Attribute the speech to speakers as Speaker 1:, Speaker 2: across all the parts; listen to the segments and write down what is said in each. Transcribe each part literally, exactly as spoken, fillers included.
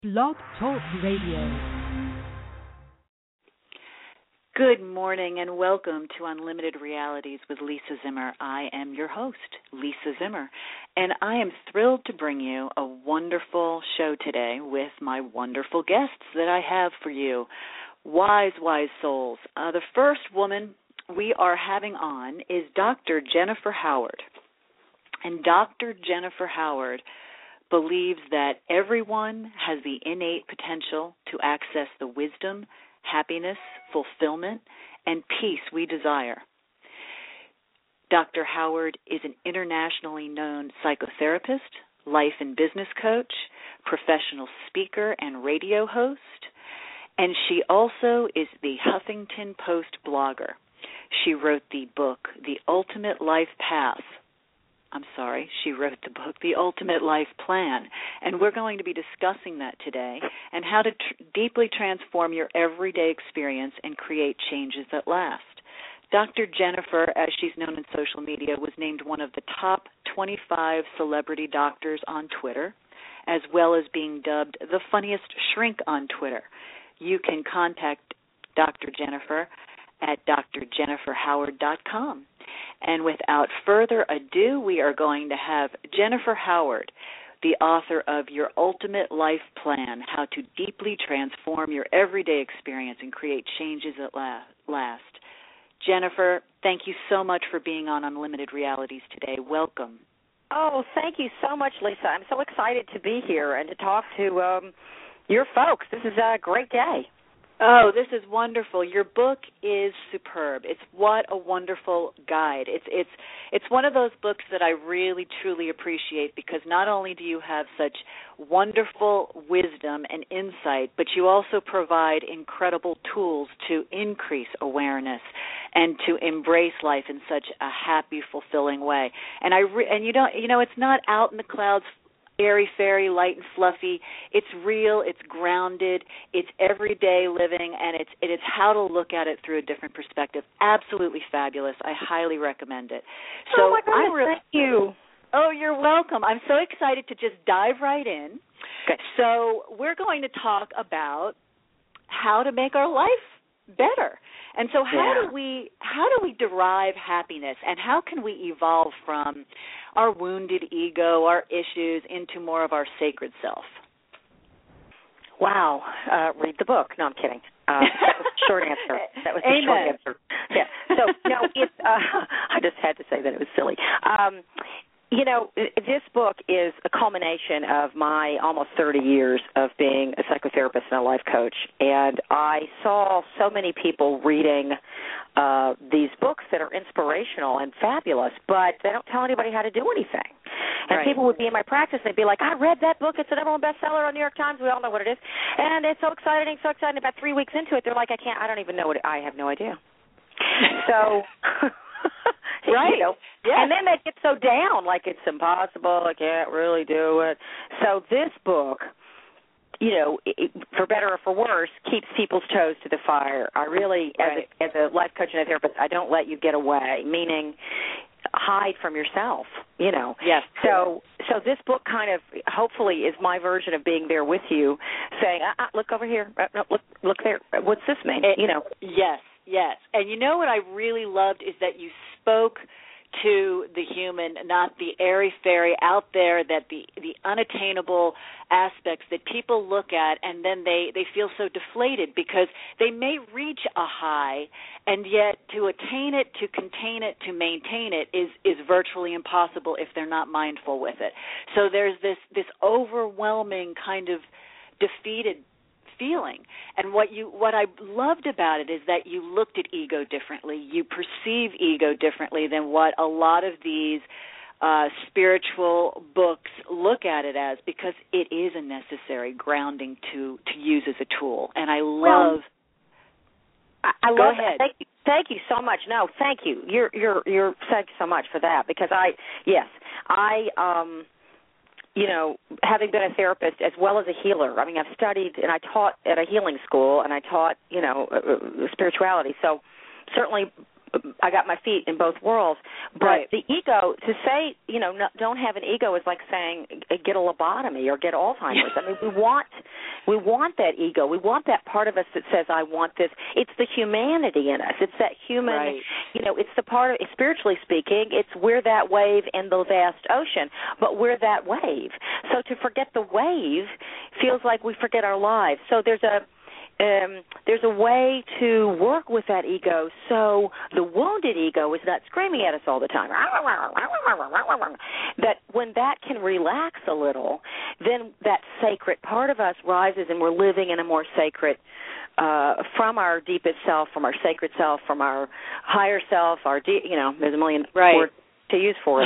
Speaker 1: Blog Talk Radio.
Speaker 2: Good morning and welcome to Unlimited Realities with Lisa Zimmer. I am your host, Lisa Zimmer, and I am thrilled to bring you a wonderful show today with my wonderful guests that I have for you. Wise, wise souls. Uh, the first woman we are having on is Doctor Jennifer Howard. And Doctor Jennifer Howard believes that everyone has the innate potential to access the wisdom, happiness, fulfillment, and peace we desire. Doctor Howard is an internationally known psychotherapist, life and business coach, professional speaker, and radio host, and she also is the Huffington Post blogger. She wrote the book, The Ultimate Life Path. I'm sorry, she wrote the book, The Ultimate Life Plan, and we're going to be discussing that today and how to tr- deeply transform your everyday experience and create changes that last. Doctor Jennifer, as she's known in social media, was named one of the top twenty-five celebrity doctors on Twitter, as well as being dubbed the funniest shrink on Twitter. You can contact Doctor Jennifer at d r jennifer howard dot com. And without further ado, we are going to have Jennifer Howard, the author of Your Ultimate Life Plan, How to Deeply Transform Your Everyday Experience and Create Changes at Last. Jennifer, thank you so much for being on Unlimited Realities today. Welcome.
Speaker 3: Oh, thank you so much, Lisa. I'm so excited to be here and to talk to um, your folks. This is a great day.
Speaker 2: Oh, this is wonderful. Your book is superb. It's what a wonderful guide. It's it's it's one of those books that I really truly appreciate because not only do you have such wonderful wisdom and insight, but you also provide incredible tools to increase awareness and to embrace life in such a happy, fulfilling way. And I re- and you don't you know it's not out in the clouds, airy fairy, light and fluffy. It's real, it's grounded, it's everyday living, and it's it is how to look at it through a different perspective. Absolutely fabulous. I highly recommend it. So
Speaker 3: oh, my goodness,
Speaker 2: I'm re-
Speaker 3: thank you.
Speaker 2: Oh, you're welcome. I'm so excited to just dive right in.
Speaker 3: Okay.
Speaker 2: So we're going to talk about how to make our life better. And so how
Speaker 3: yeah.
Speaker 2: do we how do we derive happiness, and how can we evolve from our wounded ego, our issues, into more of our sacred self?
Speaker 3: Wow. Uh, read the book. No, I'm kidding. Uh, that was the short answer. That was the
Speaker 2: Amen.
Speaker 3: short answer. Yeah. So, no, it's, uh, I just had to say that it was silly. Um, You know, this book is a culmination of my almost thirty years of being a psychotherapist and a life coach, and I saw so many people reading uh, these books that are inspirational and fabulous, but they don't tell anybody how to do anything. And
Speaker 2: right.
Speaker 3: people would be in my practice, and they'd be like, I read that book. It's the number one bestseller on New York Times. We all know what it is. And it's so exciting, so exciting. About three weeks into it, they're like, I can't, I don't even know what it, I have no idea. So...
Speaker 2: Right.
Speaker 3: You know?
Speaker 2: Yes.
Speaker 3: And then they get so down, like it's impossible, I can't really do it. So this book, you know, it, for better or for worse, keeps people's toes to the fire. I really,
Speaker 2: right.
Speaker 3: as, a, as a life coach and a therapist, I don't let you get away, meaning hide from yourself, you know.
Speaker 2: Yes.
Speaker 3: So so this book kind of, hopefully, is my version of being there with you, saying, ah, ah, look over here, uh, no, look look there, what's this mean,
Speaker 2: it,
Speaker 3: you know.
Speaker 2: Yes. Yes, and you know what I really loved is that you spoke to the human, not the airy-fairy out there, that the, the unattainable aspects that people look at and then they, they feel so deflated because they may reach a high and yet to attain it, to contain it, to maintain it is, is virtually impossible if they're not mindful with it. So there's this, this overwhelming kind of defeated feeling. And what you what I loved about it is that you looked at ego differently. You perceive ego differently than what a lot of these uh, spiritual books look at it as, because it is a necessary grounding to, to use as a tool. And I love...
Speaker 3: Well, I, I
Speaker 2: Go
Speaker 3: love
Speaker 2: ahead.
Speaker 3: Thank you, thank you so much. No, thank you. You're you're you're thank you so much for that, because I yes I um. you know, having been a therapist as well as a healer, I mean, I've studied and I taught at a healing school and I taught, you know, uh, spirituality. So certainly I got my feet in both worlds. But
Speaker 2: right.
Speaker 3: the ego, to say, you know, no, don't have an ego is like saying get a lobotomy or get Alzheimer's. I mean, we want we want that ego. We want that part of us that says, I want this. It's the humanity in us. It's that human,
Speaker 2: right.
Speaker 3: you know, it's the part of, spiritually speaking, it's we're that wave in the vast ocean, but we're that wave. So to forget the wave feels like we forget our lives. So there's a Um, there's a way to work with that ego so the wounded ego is not screaming at us all the time. That when that can relax a little, then that sacred part of us rises and we're living in a more sacred, uh, from our deepest self, from our sacred self, from our higher self, our, de- you know, there's a million
Speaker 2: right.
Speaker 3: words to use for it.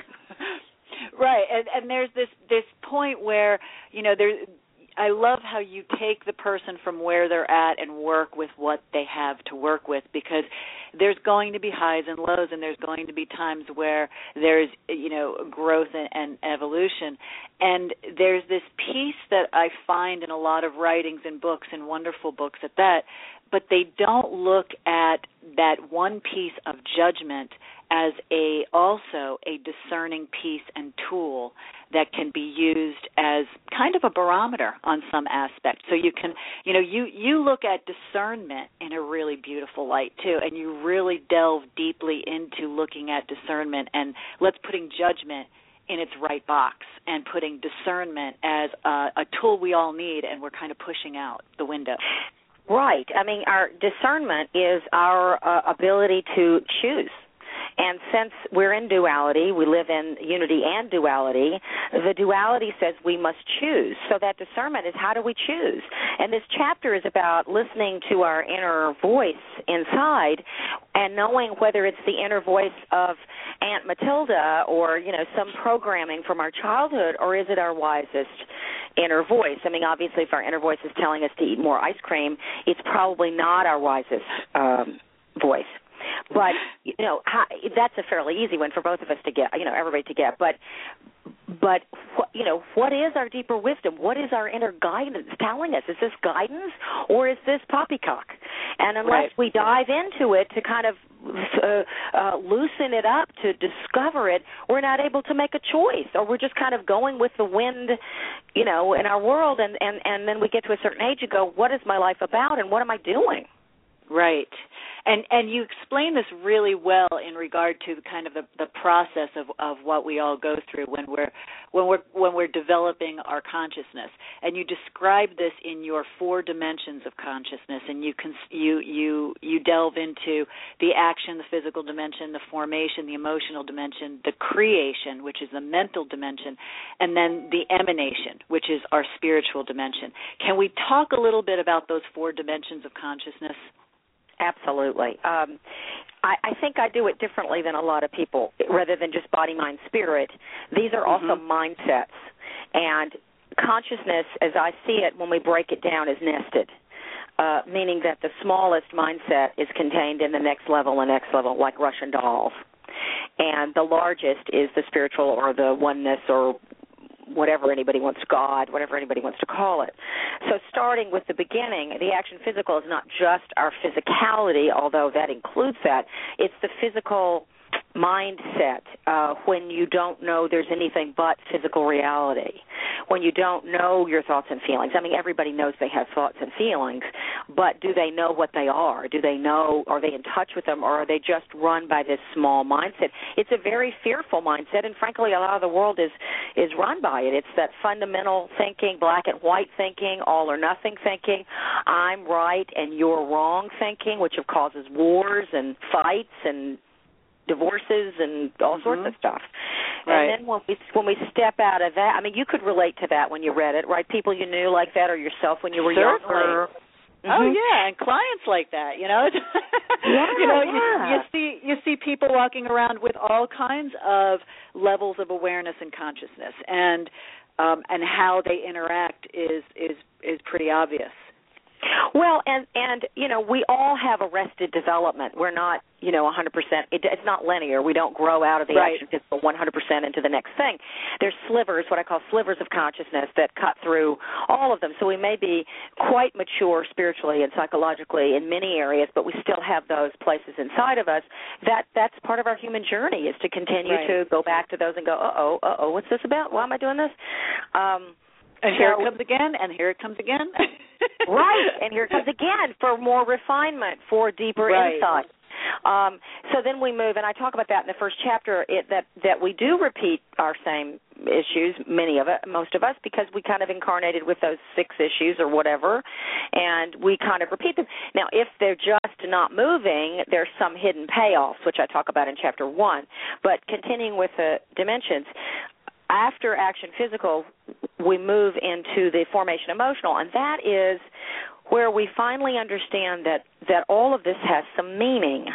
Speaker 2: Right, and, and there's this, this point where, you know, there. I love how you take the person from where they're at and work with what they have to work with, because there's going to be highs and lows, and there's going to be times where there's, you know, growth and, and evolution. And there's this piece that I find in a lot of writings and books, and wonderful books at that, but they don't look at that one piece of judgment as a also a discerning piece and tool that can be used as kind of a barometer on some aspect. So you can, you know, you, you look at discernment in a really beautiful light too, and you really delve deeply into looking at discernment and let's putting judgment in its right box and putting discernment as a, a tool we all need, and we're kind of pushing out the window.
Speaker 3: Right. I mean, our discernment is our uh, ability to choose. And since we're in duality, we live in unity and duality, the duality says we must choose. So that discernment is how do we choose? And this chapter is about listening to our inner voice inside and knowing whether it's the inner voice of Aunt Matilda or, you know, some programming from our childhood, or is it our wisest inner voice? I mean, obviously, if our inner voice is telling us to eat more ice cream, it's probably not our wisest um, voice. But, you know, how, that's a fairly easy one for both of us to get, you know, everybody to get. But, but you know, what is our deeper wisdom? What is our inner guidance telling us? Is this guidance or is this poppycock? And unless
Speaker 2: right.
Speaker 3: we dive into it to kind of uh, uh, loosen it up, to discover it, we're not able to make a choice, or we're just kind of going with the wind, you know, in our world. And, and, and then we get to a certain age and go, what is my life about and what am I doing?
Speaker 2: Right. And and you explain this really well in regard to kind of the, the process of, of what we all go through when we're when we're when we're developing our consciousness. And you describe this in your four dimensions of consciousness, and you can you you you delve into the action, the physical dimension, the formation, the emotional dimension, the creation, which is the mental dimension, and then the emanation, which is our spiritual dimension. Can we talk a little bit about those four dimensions of consciousness?
Speaker 3: Absolutely. Um, I, I think I do it differently than a lot of people, rather than just body, mind, spirit. These are also mm-hmm. mindsets. And consciousness, as I see it, when we break it down, is nested, uh, meaning that the smallest mindset is contained in the next level and next level, like Russian dolls. And the largest is the spiritual or the oneness or whatever anybody wants, God, whatever anybody wants to call it. So starting with the beginning, the action physical is not just our physicality, although that includes that. It's the physical mindset uh, when you don't know there's anything but physical reality, when you don't know your thoughts and feelings. I mean, everybody knows they have thoughts and feelings, but do they know what they are? Do they know, are they in touch with them, or are they just run by this small mindset? It's a very fearful mindset, and frankly, a lot of the world is, is run by it. It's that fundamental thinking, black and white thinking, all or nothing thinking, I'm right and you're wrong thinking, which causes wars and fights and divorces and all mm-hmm. sorts of stuff.
Speaker 2: Right.
Speaker 3: And then when we when we step out of that, I mean, you could relate to that when you read it, right? People you knew like that, or yourself when you were
Speaker 2: Certainly.
Speaker 3: younger.
Speaker 2: Mm-hmm. Oh yeah, and clients like that, you know.
Speaker 3: yeah,
Speaker 2: you know,
Speaker 3: yeah.
Speaker 2: you, you see you see people walking around with all kinds of levels of awareness and consciousness, and um, and how they interact is is is pretty obvious.
Speaker 3: Well, and, and, you know, we all have arrested development. We're not, you know, one hundred percent. It, it's not linear. We don't grow out of the
Speaker 2: right.
Speaker 3: action physical one hundred percent into the next thing. There's slivers, what I call slivers of consciousness that cut through all of them. So we may be quite mature spiritually and psychologically in many areas, but we still have those places inside of us. That That's part of our human journey, is to continue
Speaker 2: right.
Speaker 3: to go back to those and go, uh-oh, uh-oh, what's this about? Why am I doing this? Um
Speaker 2: And here it comes again, and here it comes again.
Speaker 3: Right, and here it comes again for more refinement, for deeper
Speaker 2: right.
Speaker 3: insight. Um, so then we move, and I talk about that in the first chapter, it, that, that we do repeat our same issues, many of it, most of us, because we kind of incarnated with those six issues or whatever, and we kind of repeat them. Now, if they're just not moving, there's some hidden payoffs, which I talk about in chapter one. But continuing with the dimensions, after action physical, we move into the formation emotional, and that is where we finally understand that, that all of this has some meaning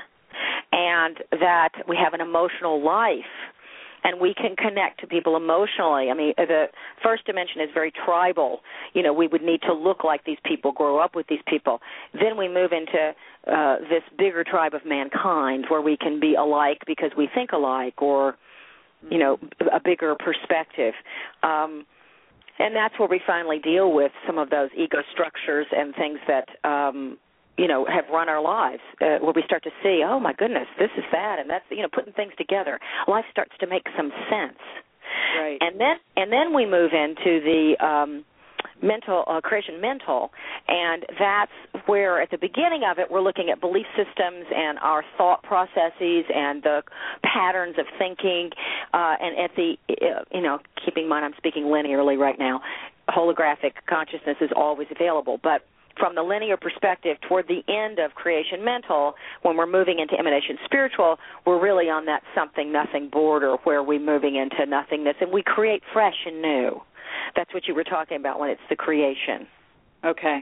Speaker 3: and that we have an emotional life and we can connect to people emotionally. I mean, the first dimension is very tribal. You know, we would need to look like these people, grow up with these people. Then we move into uh, this bigger tribe of mankind where we can be alike because we think alike, or you know, a bigger perspective. Um, and that's where we finally deal with some of those ego structures and things that, um, you know, have run our lives, uh, where we start to see, oh, my goodness, this is that, and that's, you know, putting things together. Life starts to make some sense.
Speaker 2: Right.
Speaker 3: And then, and then we move into the um, mental, uh, creation mental, and that's where at the beginning of it we're looking at belief systems and our thought processes and the patterns of thinking, uh, and at the, uh, you know, keeping in mind I'm speaking linearly right now, holographic consciousness is always available, but from the linear perspective toward the end of creation mental, when we're moving into emanation spiritual, we're really on that something-nothing border where we're moving into nothingness, and we create fresh and new. That's what you were talking about when it's the creation.
Speaker 2: Okay.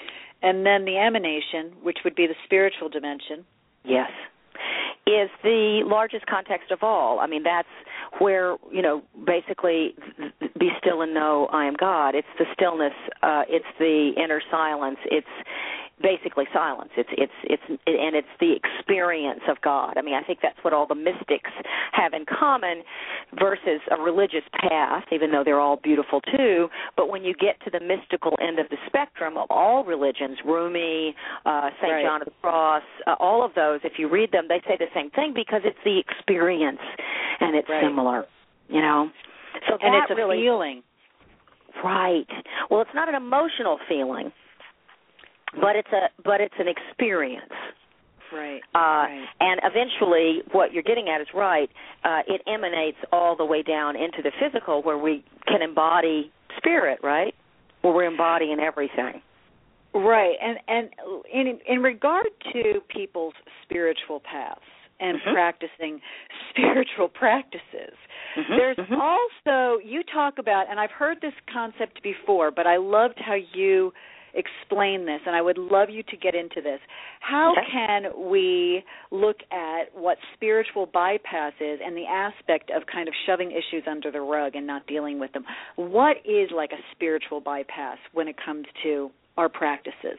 Speaker 2: And then the emanation, which would be the spiritual dimension.
Speaker 3: Yes. Is the largest context of all. I mean, that's where, you know, basically be still and know I am God. It's the stillness. Uh, it's the inner silence. It's basically silence. It's it's it's and it's the experience of God. I mean, I think that's what all the mystics have in common versus a religious path, even though they're all beautiful too. But when you get to the mystical end of the spectrum of all religions, Rumi, uh, Saint
Speaker 2: right.
Speaker 3: John of the Cross, uh, all of those, if you read them, they say the same thing because it's the experience and it's
Speaker 2: right.
Speaker 3: similar, you know. So
Speaker 2: and
Speaker 3: that
Speaker 2: it's a
Speaker 3: really,
Speaker 2: feeling.
Speaker 3: Right. Well, it's not an emotional feeling. But it's a but it's an experience,
Speaker 2: right?
Speaker 3: Uh,
Speaker 2: right.
Speaker 3: And eventually, what you're getting at is right. Uh, it emanates all the way down into the physical, where we can embody spirit, right? Where we're embodying everything,
Speaker 2: right? And and in in regard to people's spiritual paths and
Speaker 3: mm-hmm.
Speaker 2: practicing spiritual practices,
Speaker 3: mm-hmm.
Speaker 2: there's
Speaker 3: mm-hmm.
Speaker 2: also, you talk about, and I've heard this concept before, but I loved how you explain this, and I would love you to get into this. How
Speaker 3: okay.
Speaker 2: can we look at what spiritual bypass is and the aspect of kind of shoving issues under the rug and not dealing with them? What is like a spiritual bypass when it comes to our practices?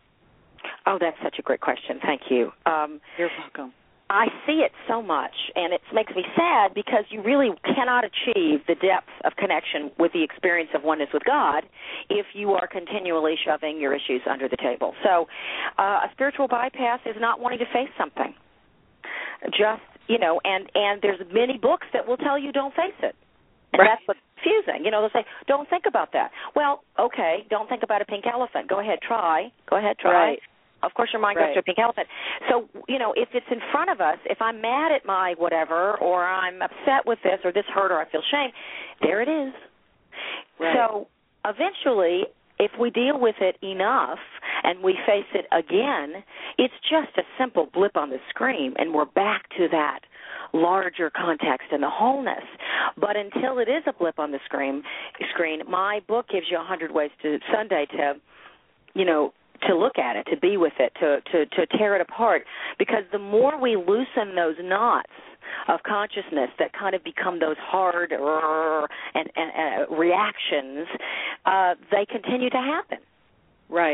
Speaker 3: Oh, that's such a great question. Thank you. Um,
Speaker 2: You're welcome.
Speaker 3: I see it so much, and it makes me sad because you really cannot achieve the depth of connection with the experience of oneness with God if you are continually shoving your issues under the table. So uh, a spiritual bypass is not wanting to face something. Just, you know, and, and there's many books that will tell you don't face it. And
Speaker 2: right.
Speaker 3: that's what's confusing. You know, they'll say, don't think about that. Well, okay, don't think about a pink elephant. Go ahead, try. Go ahead, try.
Speaker 2: Right.
Speaker 3: Of course, your mind
Speaker 2: right.
Speaker 3: goes to a pink elephant. So, you know, if it's in front of us, if I'm mad at my whatever, or I'm upset with this, or this hurt, or I feel shame, there it is.
Speaker 2: Right.
Speaker 3: So eventually, if we deal with it enough and we face it again, it's just a simple blip on the screen, and we're back to that larger context and the wholeness. But until it is a blip on the screen, screen, my book gives you a hundred ways to Sunday to, you know, to look at it, to be with it, to, to, to tear it apart. Because the more we loosen those knots of consciousness that kind of become those hard uh, and, and uh, reactions, uh, they continue to happen.
Speaker 2: Right,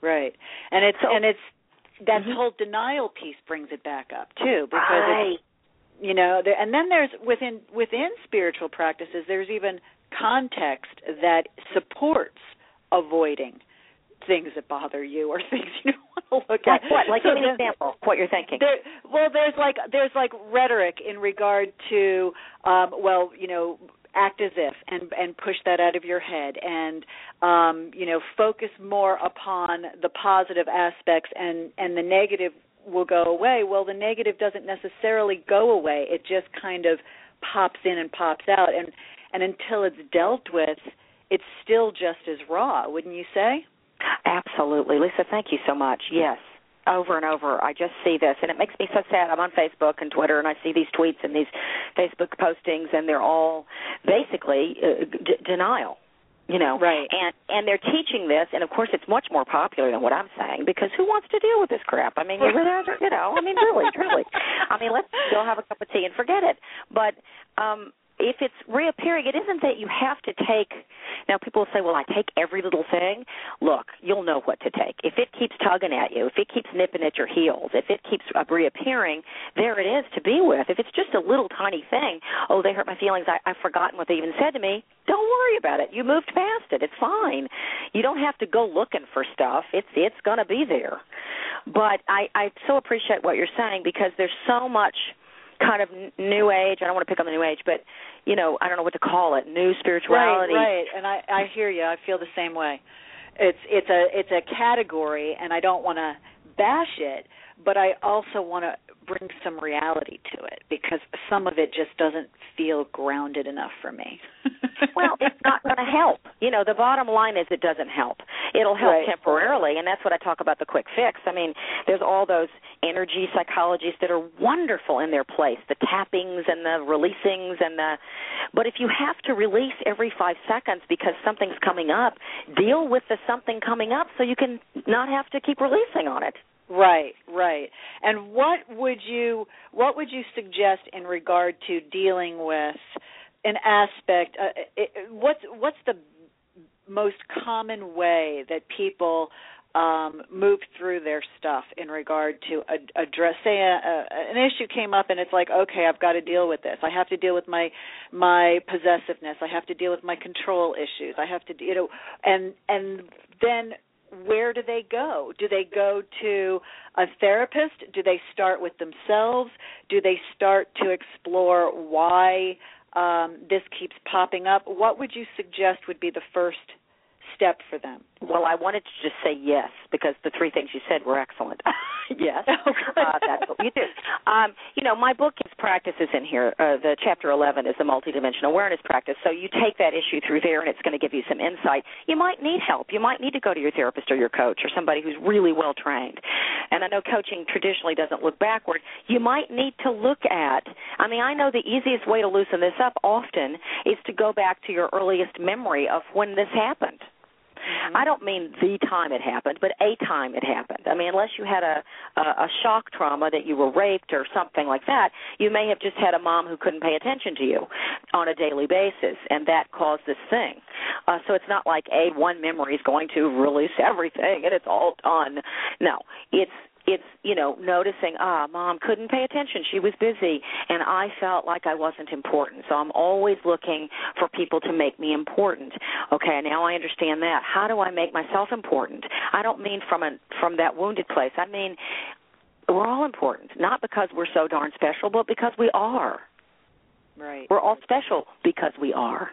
Speaker 2: right. And it's
Speaker 3: so,
Speaker 2: and it's that
Speaker 3: mm-hmm.
Speaker 2: whole denial piece brings it back up too, because
Speaker 3: right.
Speaker 2: it's, you know, there, and then there's within within spiritual practices, there's even context that supports avoiding things that bother you or things you don't want to look
Speaker 3: like
Speaker 2: at.
Speaker 3: What? Like
Speaker 2: so
Speaker 3: give me an example. What you're thinking?
Speaker 2: There, well, there's like there's like rhetoric in regard to, um, well, you know, act as if and and push that out of your head, and um, you know, focus more upon the positive aspects, and and the negative will go away. Well, the negative doesn't necessarily go away. It just kind of pops in and pops out, and and until it's dealt with, it's still just as raw, wouldn't you say?
Speaker 3: Absolutely. Lisa, thank you so much. Yes. Over and over, I just see this, and it makes me so sad. I'm on Facebook and Twitter, and I see these tweets and these Facebook postings, and they're all basically uh, d- denial, you know.
Speaker 2: Right.
Speaker 3: And and they're teaching this, and, of course, it's much more popular than what I'm saying, because who wants to deal with this crap? I mean, you know, I mean, really, really. I mean, let's go have a cup of tea and forget it. But um if it's reappearing, it isn't that you have to take – now people say, well, I take every little thing. Look, you'll know what to take. If it keeps tugging at you, if it keeps nipping at your heels, if it keeps reappearing, there it is to be with. If it's just a little tiny thing, oh, they hurt my feelings, I, I've forgotten what they even said to me, don't worry about it. You moved past it. It's fine. You don't have to go looking for stuff. It's it's going to be there. But I, I so appreciate what you're saying, because there's so much – kind of new age. I don't want to pick on the new age, but, you know, I don't know what to call it, new spirituality.
Speaker 2: Right, right. And I, I hear you. I feel the same way. It's it's a it's a category, and I don't want to bash it, but I also want to bring some reality to it, because some of it just doesn't feel grounded enough for me.
Speaker 3: Well, it's not going to help. You know, the bottom line is it doesn't help. It'll help
Speaker 2: right.
Speaker 3: temporarily, and that's what I talk about, the quick fix. I mean, there's all those energy psychologists that are wonderful in their place, the tappings and the releasings and the – but if you have to release every five seconds because something's coming up, deal with the something coming up so you can not have to keep releasing on it.
Speaker 2: Right, right. And what would you what would you suggest in regard to dealing with an aspect? Uh, it, what's what's the most common way that people um, move through their stuff in regard to ad- address? Say a, a, an issue came up, and it's like, okay, I've got to deal with this. I have to deal with my my possessiveness. I have to deal with my control issues. I have to, you know, and and then. Where do they go? Do they go to a therapist? Do they start with themselves? Do they start to explore why um, this keeps popping up? What would you suggest would be the first step for them?
Speaker 3: Well, I wanted to just say yes, because the three things you said were excellent. Yes, uh, that's what you do. Um, you know, my book has practices in here. Uh, the chapter eleven is the multidimensional awareness practice. So you take that issue through there, and it's going to give you some insight. You might need help. You might need to go to your therapist or your coach or somebody who's really well trained. And I know coaching traditionally doesn't look backward. You might need to look at, I mean, I know the easiest way to loosen this up often is to go back to your earliest memory of when this happened. Mm-hmm. I don't mean the time it happened, but a time it happened. I mean, unless you had a, a, a shock trauma that you were raped or something like that, you may have just had a mom who couldn't pay attention to you on a daily basis, and that caused this thing. Uh, so it's not like, A, one memory is going to release everything and it's all done. No, it's It's, you know, noticing, ah, Mom couldn't pay attention. She was busy, and I felt like I wasn't important. So I'm always looking for people to make me important. Okay, now I understand that. How do I make myself important? I don't mean from a, from that wounded place. I mean we're all important, not because we're so darn special, but because we are.
Speaker 2: Right.
Speaker 3: We're all special because we are.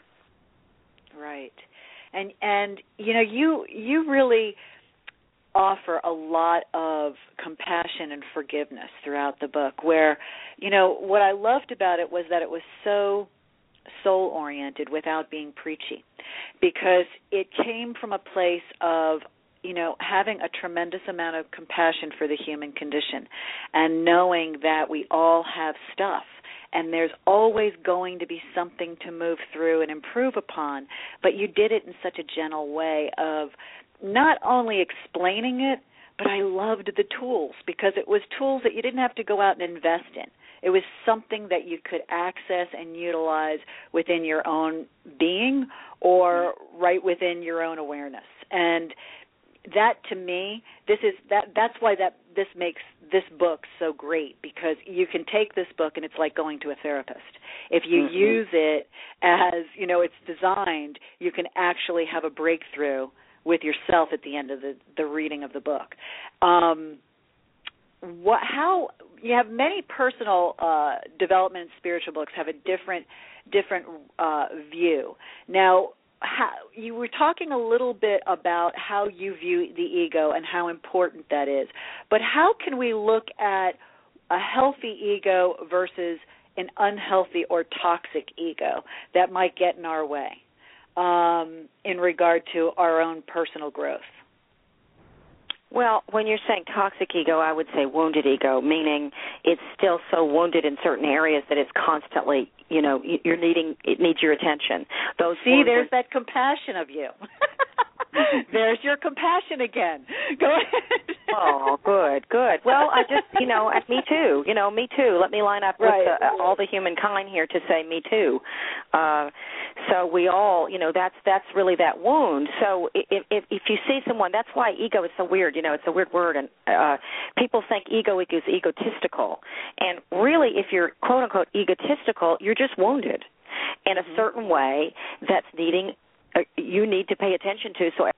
Speaker 2: Right. And, and you know, you you really – offer a lot of compassion and forgiveness throughout the book, where, you know, what I loved about it was that it was so soul-oriented without being preachy, because it came from a place of, you know, having a tremendous amount of compassion for the human condition and knowing that we all have stuff and there's always going to be something to move through and improve upon, but you did it in such a gentle way of not only explaining it, but I loved the tools, because it was tools that you didn't have to go out and invest in. It was something that you could access and utilize within your own being or right within your own awareness. And that to me, this is that. That's why that this makes this book so great, because you can take this book and it's like going to a therapist. If you mm-hmm. use it as, you know, it's designed, you can actually have a breakthrough with yourself at the end of the, the reading of the book. Um, what? How you have many personal uh, development and spiritual books have a different different uh, view. Now, how, you were talking a little bit about how you view the ego and how important that is, but how can we look at a healthy ego versus an unhealthy or toxic ego that might get in our way um, in regard to our own personal growth?
Speaker 3: Well, when you're saying toxic ego, I would say wounded ego, meaning it's still so wounded in certain areas that it's constantly, you know, you're needing, it needs your attention. Those
Speaker 2: See, there's are... that compassion of you. There's your compassion again. Go ahead.
Speaker 3: Oh, good, good. Well, I just, you know, and me too. You know, me too. Let me line up
Speaker 2: right.
Speaker 3: with the, uh, all the humankind here to say me too. Uh, so we all, you know, that's that's really that wound. So if, if if you see someone, that's why ego is so weird. You know, it's a weird word, and uh, people think ego is egotistical. And really, if you're quote unquote egotistical, you're just wounded in a certain way that's needing. Uh, you need to pay attention to, so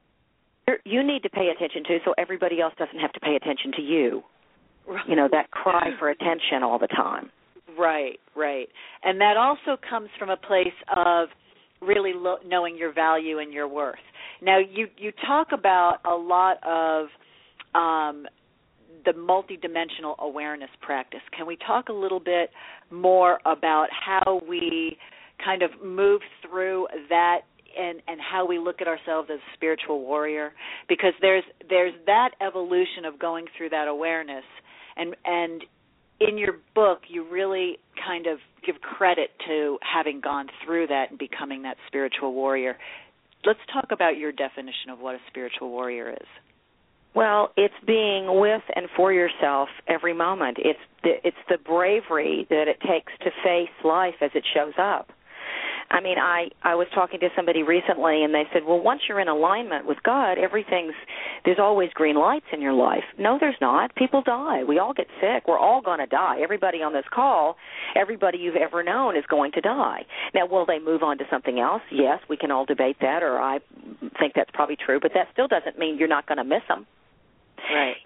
Speaker 3: you need to pay attention to, so everybody else doesn't have to pay attention to you. Right. You know, that cry for attention all the time.
Speaker 2: Right, right. And that also comes from a place of really lo- knowing your value and your worth. Now, you, you talk about a lot of um, the multidimensional awareness practice. Can we talk a little bit more about how we kind of move through that and, and how we look at ourselves as a spiritual warrior? Because there's there's that evolution of going through that awareness. And and in your book, you really kind of give credit to having gone through that and becoming that spiritual warrior. Let's talk about your definition of what a spiritual warrior is.
Speaker 3: Well, it's being with and for yourself every moment. It's the, it's the bravery that it takes to face life as it shows up. I mean, I, I was talking to somebody recently, and they said, well, once you're in alignment with God, everything's, there's always green lights in your life. No, there's not. People die. We all get sick. We're all going to die. Everybody on this call, everybody you've ever known is going to die. Now, will they move on to something else? Yes, we can all debate that, or I think that's probably true, but that still doesn't mean you're not going to miss them.
Speaker 2: Right.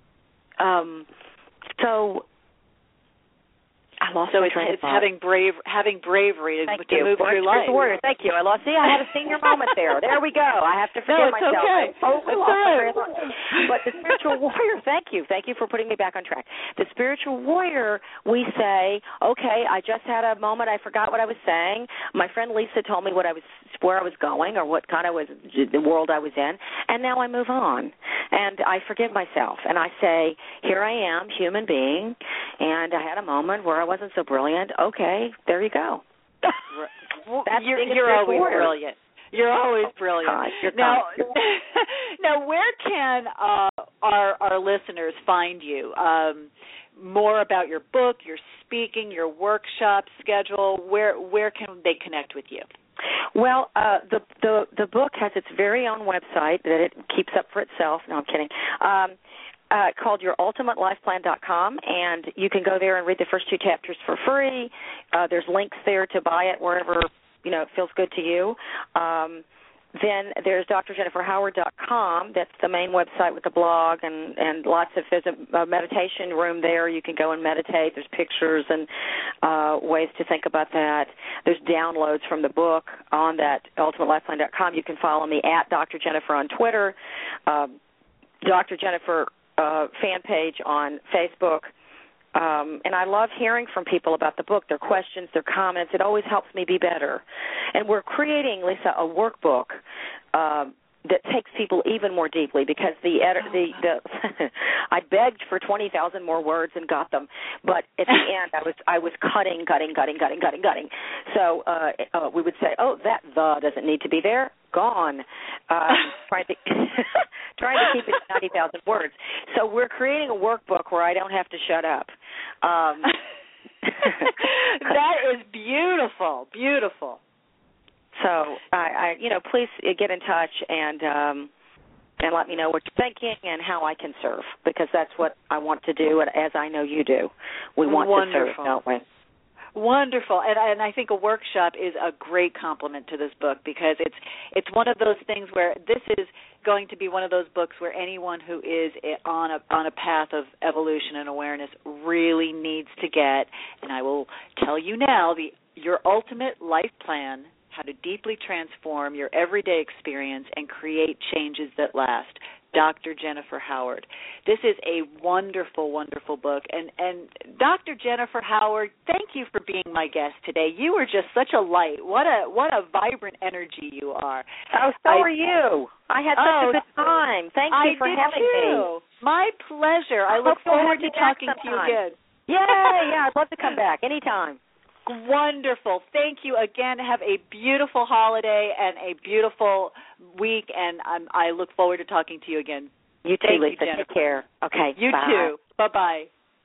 Speaker 3: Um, so... I lost
Speaker 2: so
Speaker 3: my
Speaker 2: it's,
Speaker 3: train
Speaker 2: it's having brave, having bravery to, to move through life.
Speaker 3: Warrior. Thank you. I lost. See, I had a senior moment there. There we go. I have to forgive
Speaker 2: no, it's
Speaker 3: myself.
Speaker 2: Okay.
Speaker 3: Oh,
Speaker 2: it's right.
Speaker 3: But the spiritual warrior. Thank you. Thank you for putting me back on track. The spiritual warrior. We say, okay, I just had a moment. I forgot what I was saying. My friend Lisa told me what I was, where I was going, or what kind of was the world I was in, and now I move on, and I forgive myself, and I say, here I am, human being, and I had a moment where I wasn't so brilliant. Okay, there you go.
Speaker 2: That's you're you're always warrior. brilliant. You're always brilliant.
Speaker 3: God, you're
Speaker 2: now, now, where can uh, our our listeners find you? Um, more about your book, your speaking, your workshop schedule. Where where can they connect with you?
Speaker 3: Well, uh, the the the book has its very own website that it keeps up for itself. No, I'm kidding. Um, Uh, called your ultimate life plan dot com, and you can go there and read the first two chapters for free. Uh, there's links there to buy it wherever, you know, it feels good to you. Um, then there's dr jennifer howard dot com. That's the main website with the blog and, and lots of there's a, a meditation room there. You can go and meditate. There's pictures and uh, ways to think about that. There's downloads from the book on that ultimate life plan dot com. You can follow me at Doctor Jennifer on Twitter, uh, Doctor Jennifer Uh, fan page on Facebook, um, and I love hearing from people about the book, their questions, their comments. It always helps me be better. And we're creating, Lisa, a workbook uh, that takes people even more deeply because the edi- the, the I begged for twenty thousand more words and got them, but at the end I was I was cutting, cutting, cutting, cutting, cutting, cutting. So uh, uh, we would say, oh, that the doesn't need to be there. Gone. Um, trying to trying to keep it to ninety thousand words. So we're creating a workbook where I don't have to shut up. Um,
Speaker 2: that is beautiful, beautiful.
Speaker 3: So I, I, you know, please get in touch and um, and let me know what you're thinking and how I can serve, because that's what I want to do, and as I know you do. We want
Speaker 2: Wonderful.
Speaker 3: to serve, don't we?
Speaker 2: Wonderful, and, and I think a workshop is a great complement to this book, because it's it's one of those things where this is going to be one of those books where anyone who is on a on a path of evolution and awareness really needs to get. And I will tell you now, the your ultimate life plan: how to deeply transform your everyday experience and create changes that last. Doctor Jennifer Howard. This is a wonderful, wonderful book. And, and Doctor Jennifer Howard, thank you for being my guest today. You are just such a light. What a what a vibrant energy you are.
Speaker 3: Oh, so
Speaker 2: I,
Speaker 3: are you. I had such
Speaker 2: oh,
Speaker 3: a good time. Thank you
Speaker 2: I
Speaker 3: for
Speaker 2: did
Speaker 3: having
Speaker 2: too.
Speaker 3: me.
Speaker 2: My pleasure. I, I look forward to talking to you again.
Speaker 3: Yeah, yeah, I'd love to come back anytime.
Speaker 2: Wonderful. Thank you again. Have a beautiful holiday and a beautiful week, and I'm, I look forward to talking to you again.
Speaker 3: You too,
Speaker 2: Thank
Speaker 3: Lisa.
Speaker 2: You,
Speaker 3: Take care. Okay,
Speaker 2: You
Speaker 3: bye.
Speaker 2: too. Bye-bye.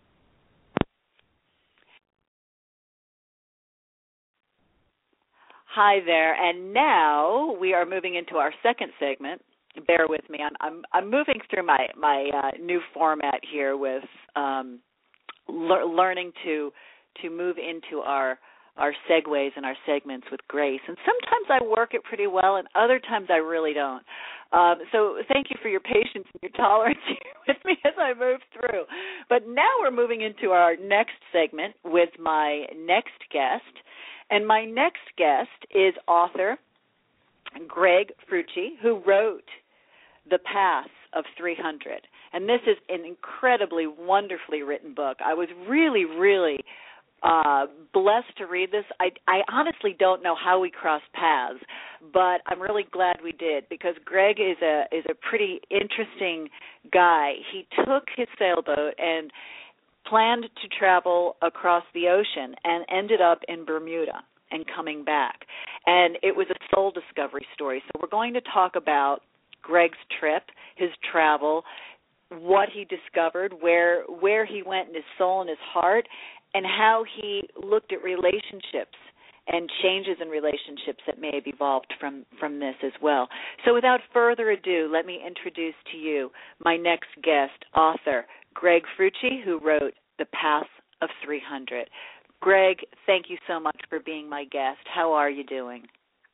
Speaker 2: Hi there, and now we are moving into our second segment. Bear with me. I'm I'm, I'm moving through my my uh, new format here with um, le- learning to to move into our our segues and our segments with grace. And sometimes I work it pretty well, and other times I really don't. Um, so thank you for your patience and your tolerance with me as I move through. But now we're moving into our next segment with my next guest. And my next guest is author Greg Frucci, who wrote The Path of three hundred. And this is an incredibly wonderfully written book. I was really, really uh, blessed to read this. I, I honestly don't know how we crossed paths, but I'm really glad we did, because Greg is a is a pretty interesting guy. He took his sailboat and planned to travel across the ocean and ended up in Bermuda and coming back. And it was a soul discovery story. So we're going to talk about Greg's trip, his travel, what he discovered, where where he went in his soul and his heart, and how he looked at relationships and changes in relationships that may have evolved from, from this as well. So without further ado, let me introduce to you my next guest, author Greg Frucci, who wrote The Path of three hundred. Greg, thank you so much for being my guest. How are you doing?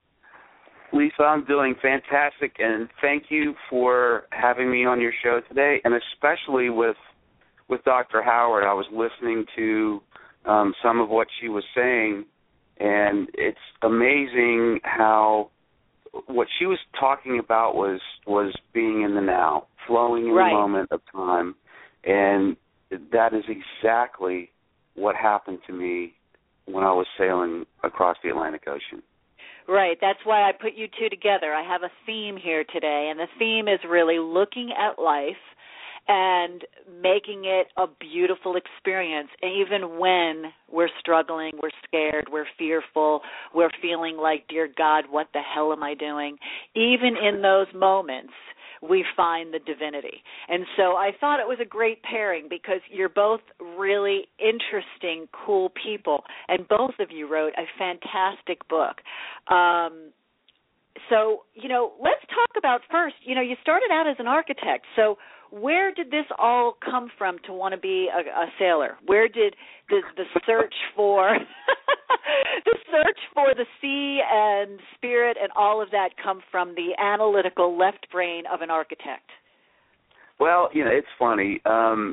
Speaker 4: Lisa, I'm doing fantastic, and thank you for having me on your show today, and especially with with Doctor Howard. I was listening to um, some of what she was saying, and it's amazing how what she was talking about was was being in the now, flowing in
Speaker 2: right.
Speaker 4: the moment of time, and that is exactly what happened to me when I was sailing across the Atlantic Ocean.
Speaker 2: Right. That's why I put you two together. I have a theme here today, and the theme is really looking at life and making it a beautiful experience, even when we're struggling, we're scared, we're fearful, we're feeling like, dear God, what the hell am I doing? Even in those moments, we find the divinity. And so I thought it was a great pairing, because you're both really interesting, cool people, and both of you wrote a fantastic book. Um, so, you know, let's talk about first, you know, you started out as an architect. So where did this all come from to want to be a, a sailor? Where did the, the search for the search for the sea and spirit and all of that come from, the analytical left brain of an architect?
Speaker 4: Well, you know, it's funny. Um,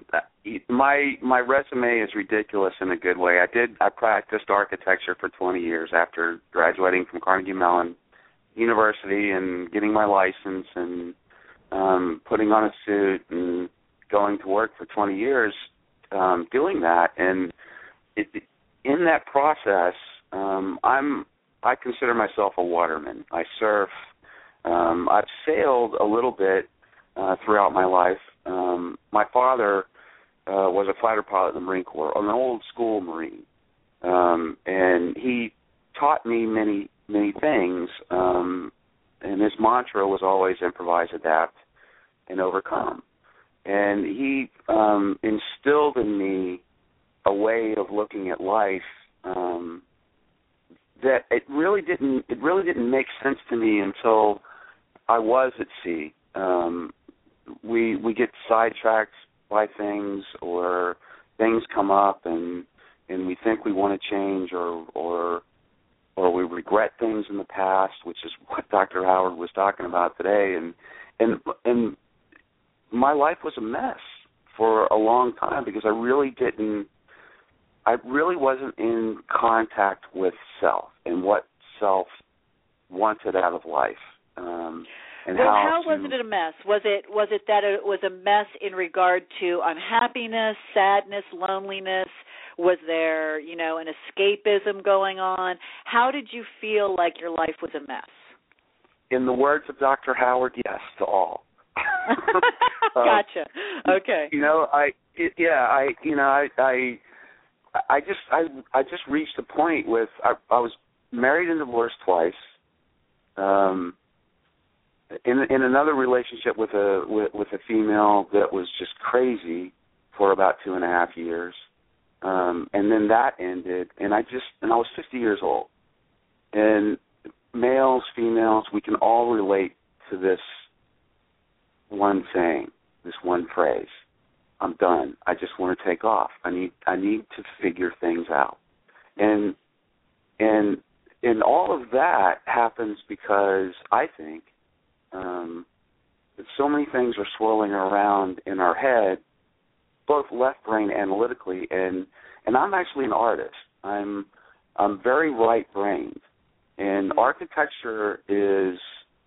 Speaker 4: my my resume is ridiculous in a good way. I did I practiced architecture for twenty years after graduating from Carnegie Mellon University and getting my license and um, putting on a suit and going to work for twenty years um, doing that. And it, in that process, um, I'm I consider myself a waterman. I surf. Um, I've sailed a little bit uh, throughout my life. Um, my father uh, was a fighter pilot in the Marine Corps, an old school Marine, um, and he taught me many many things. Um, and his mantra was always improvise, adapt, and overcome. And he um, instilled in me a way of looking at life um, that it really didn't it really didn't make sense to me until I was at sea um, we we get sidetracked by things, or things come up, and and we think we want to change, or or or we regret things in the past, which is what Doctor Howard was talking about today. And and and my life was a mess for a long time because I really didn't, I really wasn't in contact with self and what self wanted out of life. Um, and
Speaker 2: well,
Speaker 4: how,
Speaker 2: how
Speaker 4: to,
Speaker 2: was it a mess? Was it was it that it was a mess in regard to unhappiness, sadness, loneliness? Was there, you know, an escapism going on? How did you feel like your life was a mess?
Speaker 4: In the words of Doctor Howard, yes to all.
Speaker 2: Gotcha.
Speaker 4: Um,
Speaker 2: okay.
Speaker 4: You know, I it, yeah, I you know, I I I just I I just reached a point with I, I was married and divorced twice. Um, in in another relationship with a with, with a female that was just crazy for about two and a half years, um, and then that ended, and I just and I was fifty years old, and males, females, we can all relate to this one thing, this one phrase. I'm done. I just want to take off. I need I need to figure things out, and and and all of that happens because I think um, that so many things are swirling around in our head, both left brain analytically, and and I'm actually an artist. I'm I'm very right brained, and architecture is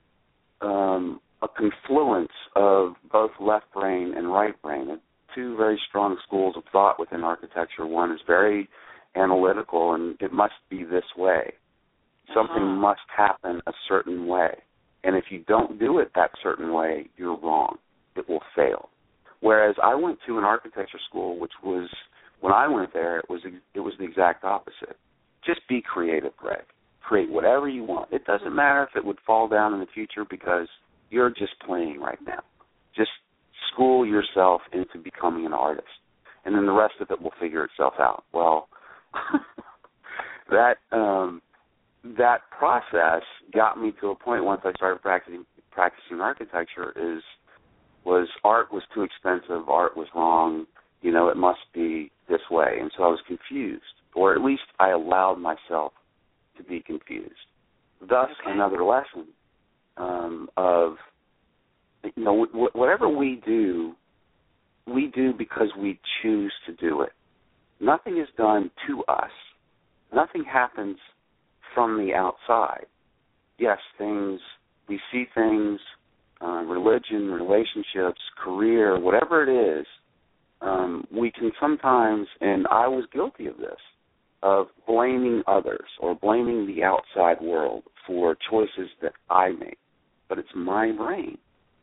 Speaker 4: um, a confluence of both left brain and right brain. Two very strong schools of thought within architecture. One is very analytical, and it must be this way. Something uh-huh. must happen a certain way. And if you don't do it that certain way, you're wrong. It will fail. Whereas I went to an architecture school, which was, when I went there, it was it was the exact opposite. Just be creative, Greg. Create whatever you want. It doesn't matter if it would fall down in the future because you're just playing right now. Just school yourself into becoming an artist, and then the rest of it will figure itself out. Well, that um, that process got me to a point once I started practicing practicing architecture is was art was too expensive, art was wrong, you know, it must be this way. And so I was confused, or at least I allowed myself to be confused. Thus, okay. another lesson um, of, you know, w- whatever we do, we do because we choose to do it. Nothing is done to us. Nothing happens from the outside. Yes, things, we see things, uh, religion, relationships, career, whatever it is, um, we can sometimes, and I was guilty of this, of blaming others or blaming the outside world for choices that I make. But it's my brain.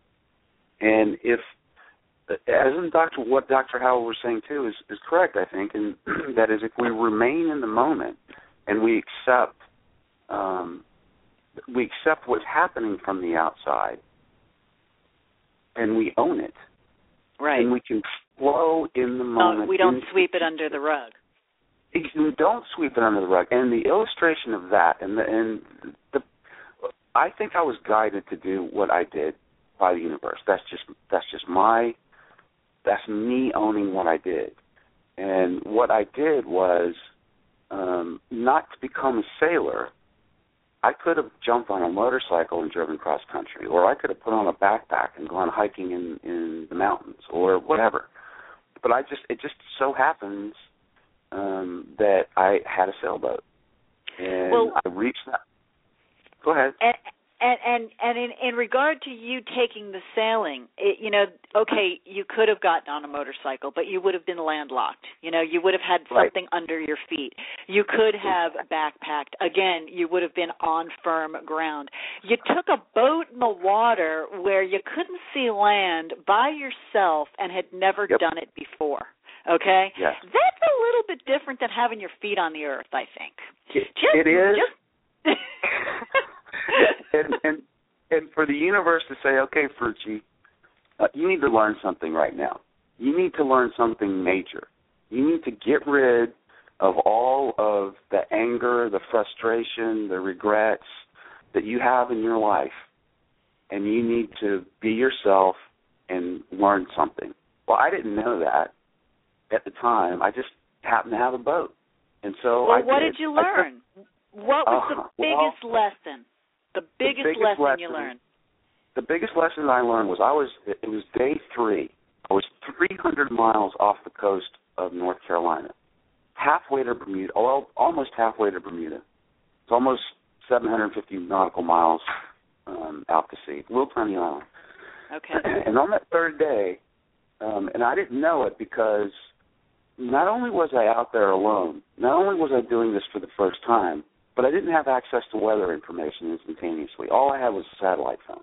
Speaker 4: And if, as in Doctor what Doctor Howell was saying too is, is correct, I think, and that is if we remain in the moment and we accept um, we accept what's happening from the outside and we own it,
Speaker 2: right?
Speaker 4: And we can flow in the moment.
Speaker 2: Oh, we don't sweep it under the rug.
Speaker 4: We don't sweep it under the rug. And the illustration of that, and the, and the, I think I was guided to do what I did by the universe. That's just that's just my that's me owning what I did. And what I did was um, not to become a sailor. I could have jumped on a motorcycle and driven cross country, or I could have put on a backpack and gone hiking in, in the mountains, or whatever. But I just it just so happens um, that I had a sailboat, and
Speaker 2: well,
Speaker 4: I reached that. Go ahead.
Speaker 2: And, And and, and in, in regard to you taking the sailing, it, you know, okay, you could have gotten on a motorcycle, but you would have been landlocked. You know, you would have had something right. under your feet. You could have backpacked. Again, you would have been on firm ground. You took a boat in the water where you couldn't see land by yourself and had never
Speaker 4: yep.
Speaker 2: done it before. Okay?
Speaker 4: Yes.
Speaker 2: That's a little bit different than having your feet on the earth, I think.
Speaker 4: It,
Speaker 2: just,
Speaker 4: it is.
Speaker 2: Just
Speaker 4: and, and and for the universe to say, okay, Frucci, uh, you need to learn something right now. You need to learn something major. You need to get rid of all of the anger, the frustration, the regrets that you have in your life. and you need to be yourself and learn something. Well, I didn't know that at the time. I just happened to have a boat. And so
Speaker 2: well,
Speaker 4: I
Speaker 2: what
Speaker 4: did.
Speaker 2: did you learn? Took, what was uh, the biggest
Speaker 4: well,
Speaker 2: lesson? The biggest,
Speaker 4: the biggest
Speaker 2: lesson,
Speaker 4: lesson
Speaker 2: you learned?
Speaker 4: The biggest lesson I learned was I was, it was day three. I was three hundred miles off the coast of North Carolina, halfway to Bermuda, well, almost halfway to Bermuda. It's almost seven hundred fifty nautical miles um, out to sea, a little tiny island.
Speaker 2: Okay.
Speaker 4: And on that third day, um, and I didn't know it because not only was I out there alone, not only was I doing this for the first time, but I didn't have access to weather information instantaneously. All I had was a satellite phone.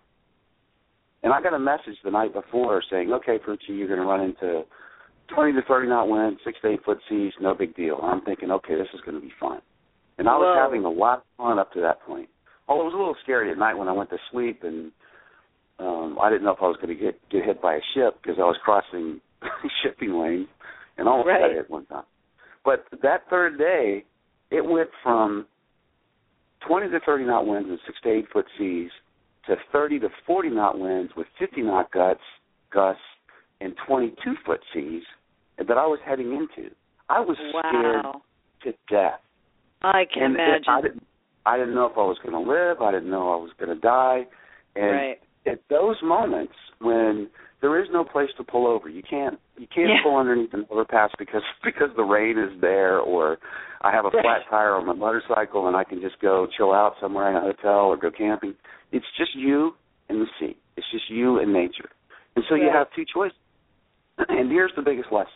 Speaker 4: And I got a message the night before saying, okay, Frucci, you're going to run into twenty to thirty knot wind, six to eight foot seas, no big deal. And I'm thinking, okay, this is going to be fun. And I was
Speaker 2: Whoa.
Speaker 4: having a lot of fun up to that point. Although it was a little scary at night when I went to sleep, and um, I didn't know if I was going to get, get hit by a ship because I was crossing shipping lanes and almost
Speaker 2: right.
Speaker 4: got hit one time. But that third day, it went from twenty to thirty knot winds and six to eight foot seas to thirty to forty knot winds with fifty knot gusts, gusts, and twenty-two foot seas that I was heading into. I was
Speaker 2: wow.
Speaker 4: scared to death.
Speaker 2: I can
Speaker 4: and
Speaker 2: imagine.
Speaker 4: I didn't, I didn't know if I was going to live. I didn't know I was going to die. And
Speaker 2: right.
Speaker 4: at those moments when there is no place to pull over, you can't you can't
Speaker 2: yeah.
Speaker 4: pull underneath an overpass because because the rain is there, or I have a
Speaker 2: right.
Speaker 4: flat tire on my motorcycle and I can just go chill out somewhere in a hotel or go camping. It's just you and the sea. It's just you and nature. And so right. you have two choices. And here's the biggest lesson.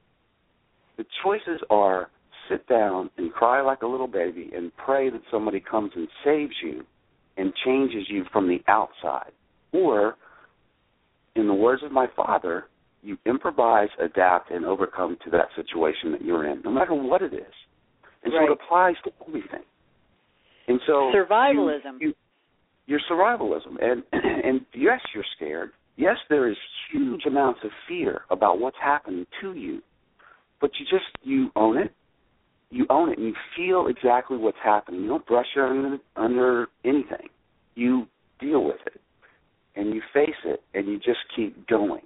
Speaker 4: The choices are sit down and cry like a little baby and pray that somebody comes and saves you and changes you from the outside. Or, in the words of my father, you improvise, adapt, and overcome to that situation that you're in, no matter what it is. And
Speaker 2: right.
Speaker 4: so it applies to everything. And so
Speaker 2: survivalism.
Speaker 4: You, you, your survivalism. And, and yes, you're scared. Yes, there is huge amounts of fear about what's happening to you. But you just, you own it. You own it, and you feel exactly what's happening. You don't brush it under, under anything. You deal with it, and you face it, and you just keep going.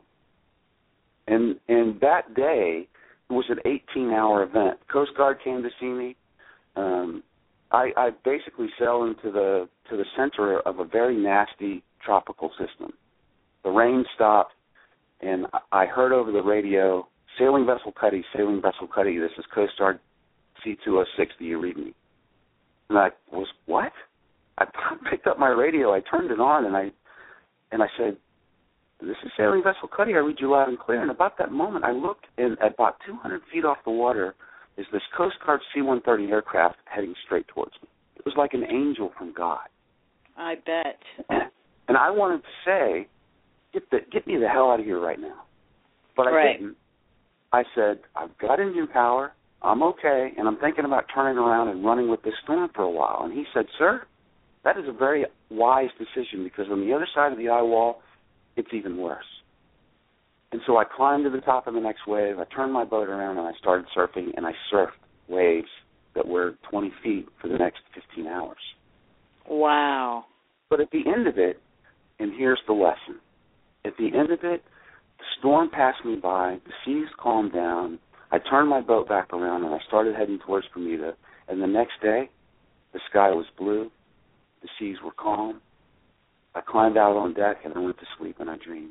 Speaker 4: And and that day, it was an eighteen-hour event. Coast Guard came to see me. Um, I, I basically sailed into the to the center of a very nasty tropical system. The rain stopped, and I heard over the radio, "Sailing Vessel Cuddy, Sailing Vessel Cuddy, this is Coast Guard C two oh six, do you read me?" And I was, what? I picked up my radio, I turned it on, and I and I said, "This is Sailing Vessel Cuddy, I read you loud and clear." And about that moment, I looked, and at about two hundred feet off the water is this Coast Guard C one thirty aircraft heading straight towards me. It was like an angel from God.
Speaker 2: I bet.
Speaker 4: And I wanted to say, get the, get me the hell out of here right now. But I
Speaker 2: right.
Speaker 4: didn't. I said, I've got engine power, I'm okay, and I'm thinking about turning around and running with this storm for a while. And he said, sir, that is a very wise decision because on the other side of the eye wall, it's even worse. And so I climbed to the top of the next wave, I turned my boat around, and I started surfing, and I surfed waves that were twenty feet for the next fifteen hours.
Speaker 2: Wow.
Speaker 4: But at the end of it, and here's the lesson, at the end of it, the storm passed me by, the seas calmed down, I turned my boat back around, and I started heading towards Bermuda, and the next day, the sky was blue, the seas were calm, I climbed out on deck, and I went to sleep, and I dreamed.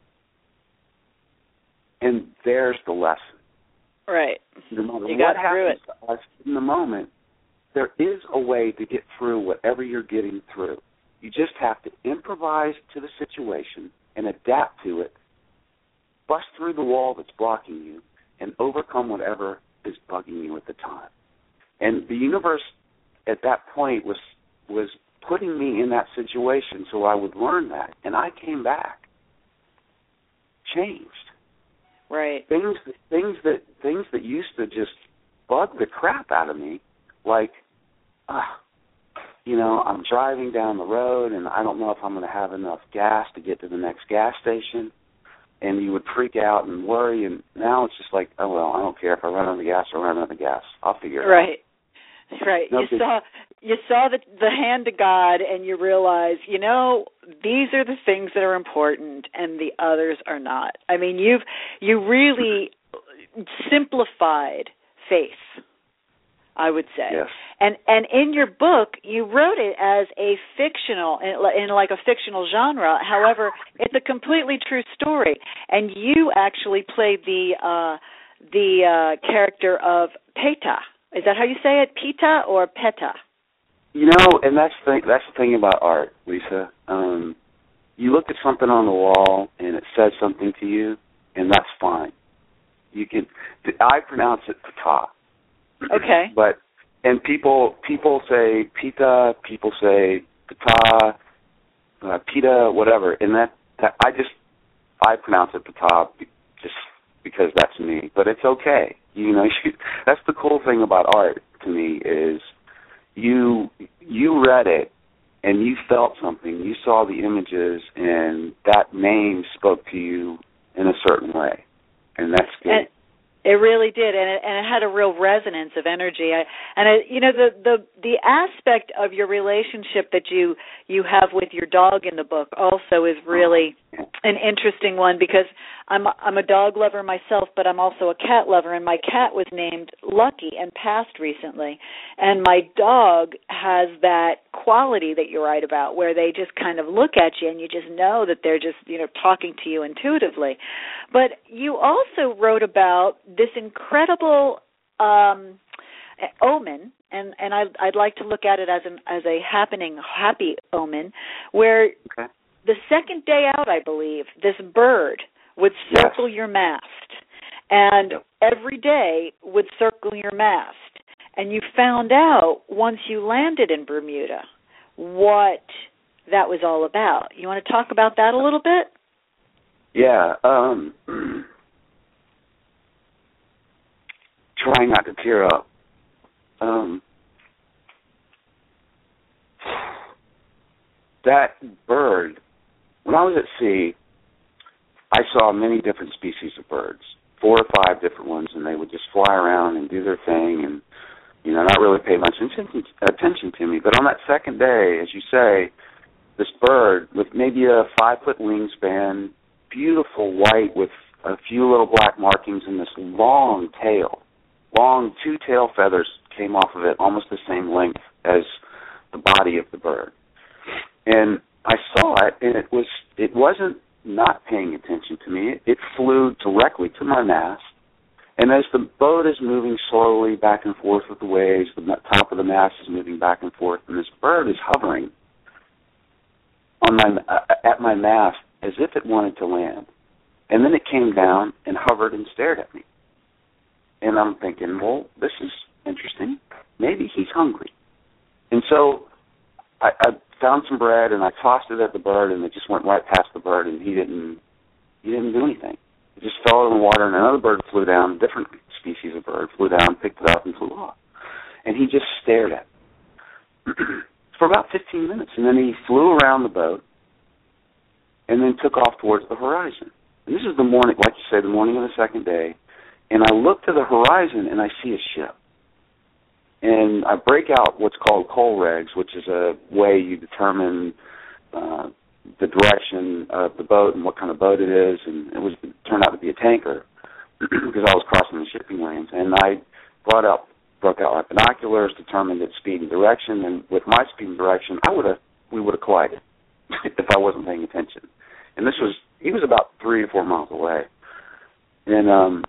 Speaker 4: And there's the lesson.
Speaker 2: Right.
Speaker 4: No matter
Speaker 2: you
Speaker 4: what
Speaker 2: got through
Speaker 4: happens
Speaker 2: it.
Speaker 4: to us in the moment, there is a way to get through whatever you're getting through. You just have to improvise to the situation and adapt to it, bust through the wall that's blocking you, and overcome whatever is bugging you at the time. And the universe at that point was was putting me in that situation so I would learn that. And I came back, changed.
Speaker 2: Right.
Speaker 4: Things things that things that used to just bug the crap out of me, like, ah, you know, I'm driving down the road and I don't know if I'm going to have enough gas to get to the next gas station, and you would freak out and worry. And now it's just like, oh well, I don't care if I run out of gas or run out of gas. I'll figure it
Speaker 2: right. Right.
Speaker 4: No
Speaker 2: you
Speaker 4: big...
Speaker 2: saw you saw the the hand of God, and you realize, you know, these are the things that are important, and the others are not. I mean, you've you really simplified faith, I would say.
Speaker 4: Yes.
Speaker 2: And and in your book, you wrote it as a fictional, in, in like a fictional genre. However, it's a completely true story, and you actually played the uh, the uh, character of Peta. Is that how you say it, Peta or Peta?
Speaker 4: You know, and that's the that's the thing about art, Lisa. Um, you look at something on the wall and it says something to you, and that's fine. You can. I pronounce it Peta.
Speaker 2: Okay.
Speaker 4: But and people people say Pita, people say Peta, uh, Pita, whatever, and that, that I just I pronounce it Peta just because that's me. But it's okay. You know, you, that's the cool thing about art to me is you you read it and you felt something. You saw the images and that name spoke to you in a certain way, and that's good.
Speaker 2: And- It really did, and it, and it had a real resonance of energy. I, and it, you know, the, the the aspect of your relationship that you you have with your dog in the book also is really an interesting one, because I'm I'm a dog lover myself, but I'm also a cat lover, and my cat was named Lucky and passed recently. And my dog has that quality that you write about, where they just kind of look at you and you just know that they're just, you know, talking to you intuitively. But you also wrote about this incredible um, omen, and, and I'd, I'd like to look at it as an as a happening, happy omen, where
Speaker 4: okay.
Speaker 2: the second day out, I believe, this bird would circle
Speaker 4: yes.
Speaker 2: your mast, and
Speaker 4: yep.
Speaker 2: every day would circle your mast. And you found out once you landed in Bermuda what that was all about. You want to talk about that a little bit?
Speaker 4: Yeah. Um, trying not to tear up. Um, that bird, when I was at sea, I saw many different species of birds, four or five different ones, and they would just fly around and do their thing and, you know, not really pay much attention, attention to me. But on that second day, as you say, this bird with maybe a five-foot wingspan, beautiful white with a few little black markings, and this long tail, long two tail feathers came off of it, almost the same length as the body of the bird. And I saw it, and it was it wasn't not paying attention to me. It, it flew directly to my mast, and as the boat is moving slowly back and forth with the waves, the top of the mast is moving back and forth, and this bird is hovering on my uh, at my mast as if it wanted to land. And then it came down and hovered and stared at me. And I'm thinking, well, this is interesting. Maybe he's hungry. And so I, I found some bread and I tossed it at the bird, and it just went right past the bird, and he didn't he didn't do anything. It just fell in the water, and another bird flew down, a different species of bird flew down, picked it up, and flew off. And he just stared at it for about fifteen minutes, and then he flew around the boat and then took off towards the horizon. And this is the morning, like you say, the morning of the second day, and I look to the horizon and I see a ship. And I break out what's called coal regs, which is a way you determine uh, the direction of the boat and what kind of boat it is, and it was it turned out to be a tanker because I was crossing the shipping lanes. And I brought out, broke out my binoculars, determined its speed and direction, and with my speed and direction, I would have we would have collided if I wasn't paying attention. And this was he was about three or four miles away, and um,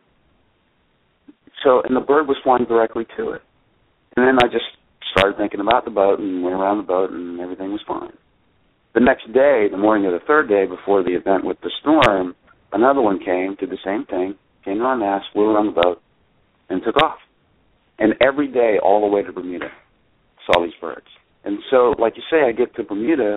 Speaker 4: so and the bird was flying directly to it. And then I just started thinking about the boat and went around the boat, and everything was fine. The next day, the morning of the third day before the event with the storm, another one came, did the same thing, came to our mast, flew around the boat, and took off. And every day, all the way to Bermuda, saw these birds. And so, like you say, I get to Bermuda,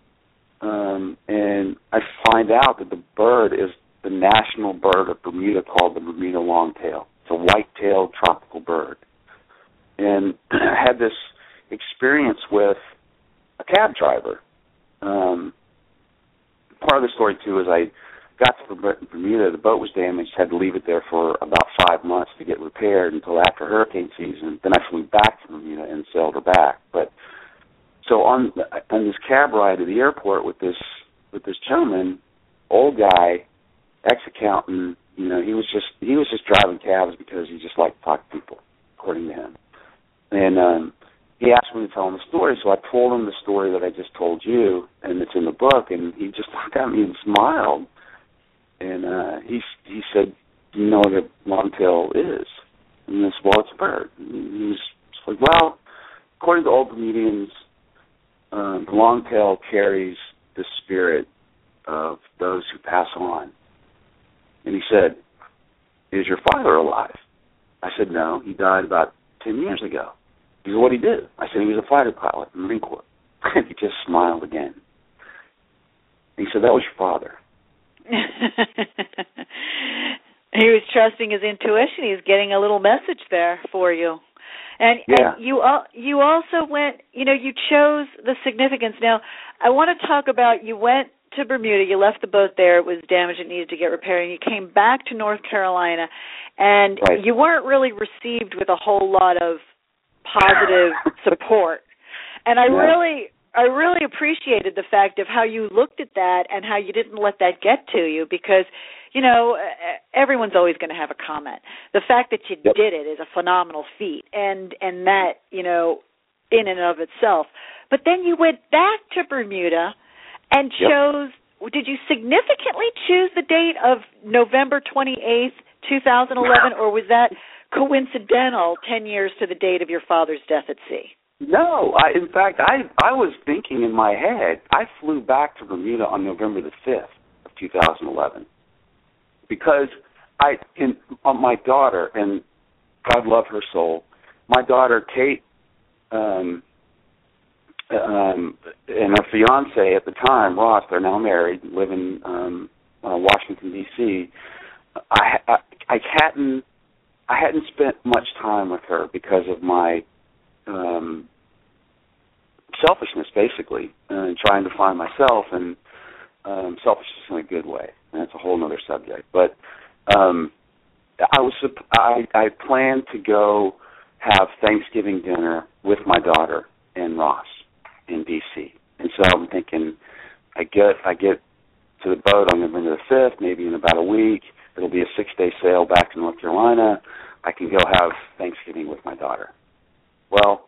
Speaker 4: um, and I find out that the bird is the national bird of Bermuda called the Bermuda longtail. It's a white-tailed tropical bird. And I had this experience with a cab driver. Um, part of the story, too, is I got to Bermuda, the boat was damaged, had to leave it there for about five months to get repaired until after hurricane season. Then I flew back to Bermuda and sailed her back. But so on on this cab ride to the airport with this with this gentleman, old guy, ex-accountant, you know, he was just he was just driving cabs because he just liked to talk to people, according to him. And um, he asked me to tell him the story, so I told him the story that I just told you, and it's in the book. And he just looked at me and smiled. And uh, he he said, "Do you know what a longtail is?" And I said, "Well, it's a bird." And he was like, "Well, according to old Bermudians, um, the longtail carries the spirit of those who pass on." And he said, "Is your father alive?" I said, "No, he died about ten years ago." He said, "What did he do?" I said, "He was a fighter pilot in the Marine Corps." And he just smiled again. And he said, "That was your father."
Speaker 2: He was trusting his intuition. He was getting a little message there for you. And,
Speaker 4: yeah.
Speaker 2: and you al- you also went, you know, you chose the significance. Now, I want to talk about, you went to Bermuda, you left the boat there, it was damaged, it needed to get repaired, and you came back to North Carolina, and
Speaker 4: right.
Speaker 2: you weren't really received with a whole lot of positive support. And I
Speaker 4: yeah.
Speaker 2: really... I really appreciated the fact of how you looked at that and how you didn't let that get to you, because, you know, everyone's always going to have a comment. The fact that you
Speaker 4: yep.
Speaker 2: did it is a phenomenal feat, and, and that, you know, in and of itself. But then you went back to Bermuda and chose, yep. did you significantly choose the date of November twenty-eighth, twenty eleven, or was that coincidental ten years to the date of your father's death at sea?
Speaker 4: No, I, in fact, I I was thinking in my head, I flew back to Bermuda on November the fifth of two thousand eleven because I, in, on my daughter, and God love her soul, my daughter Kate um, um, and her fiance at the time, Ross, they're now married, live in um, uh, Washington, D C I, I I hadn't I hadn't spent much time with her because of my Um, selfishness, basically, and trying to find myself, and um, selfishness in a good way. And that's a whole other subject. But um, I was I, I planned to go have Thanksgiving dinner with my daughter and Ross in D C And so I'm thinking, I get I get to the boat on November the fifth, maybe in about a week. It'll be a six-day sail back to North Carolina. I can go have Thanksgiving with my daughter. Well,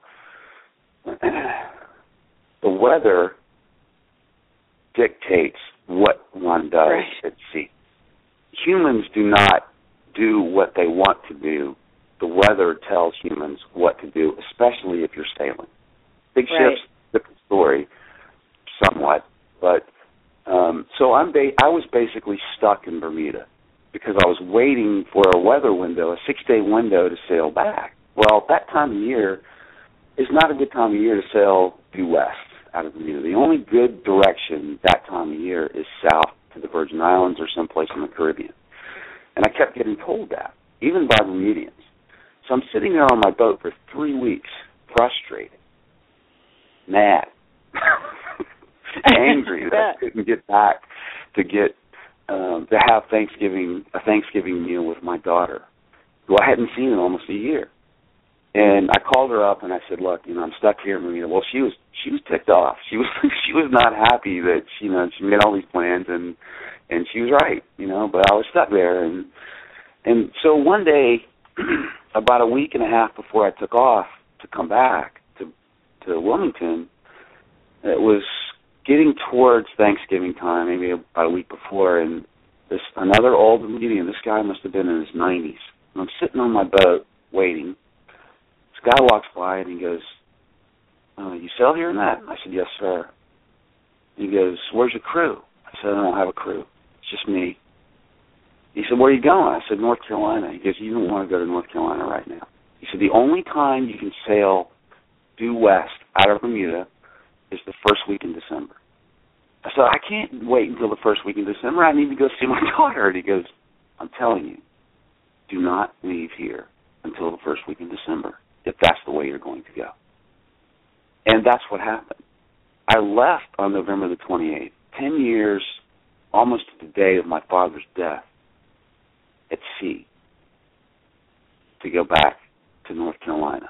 Speaker 4: the weather dictates what one does
Speaker 2: right.
Speaker 4: at sea. Humans do not do what they want to do. The weather tells humans what to do, especially if you're sailing. Big
Speaker 2: right.
Speaker 4: ships, different story, somewhat. But um, so I'm ba- I was basically stuck in Bermuda because I was waiting for a weather window, a six-day window to sail back. Well, that time of year is not a good time of year to sail due west out of Bermuda. The only good direction that time of year is south to the Virgin Islands or someplace in the Caribbean. And I kept getting told that, even by Bermudians. So I'm sitting there on my boat for three weeks, frustrated, mad, angry that I couldn't get back to get um, to have Thanksgiving a Thanksgiving meal with my daughter, who I hadn't seen in almost a year. And I called her up and I said, "Look, you know, I'm stuck here in Bermuda." Well, she was she was ticked off. She was she was not happy that you know she made all these plans and and she was right, you know. But I was stuck there, and and so one day, about a week and a half before I took off to come back to to Wilmington, it was getting towards Thanksgiving time, maybe about a week before, and this another old Bermudian. This guy must have been in his nineties. And I'm sitting on my boat waiting. Guy walks by and he goes, uh, "You sail here in that?" I said, "Yes, sir." He goes, "Where's your crew?" I said, "I don't have a crew. It's just me." He said, "Where are you going?" I said, "North Carolina." He goes, "You don't want to go to North Carolina right now." He said, "The only time you can sail due west out of Bermuda is the first week in December." I said, "I can't wait until the first week in December. I need to go see my daughter." And he goes, "I'm telling you, do not leave here until the first week in December, if that's the way you're going to go." And that's what happened. I left on November the twenty-eighth, ten years almost to the day of my father's death, at sea, to go back to North Carolina.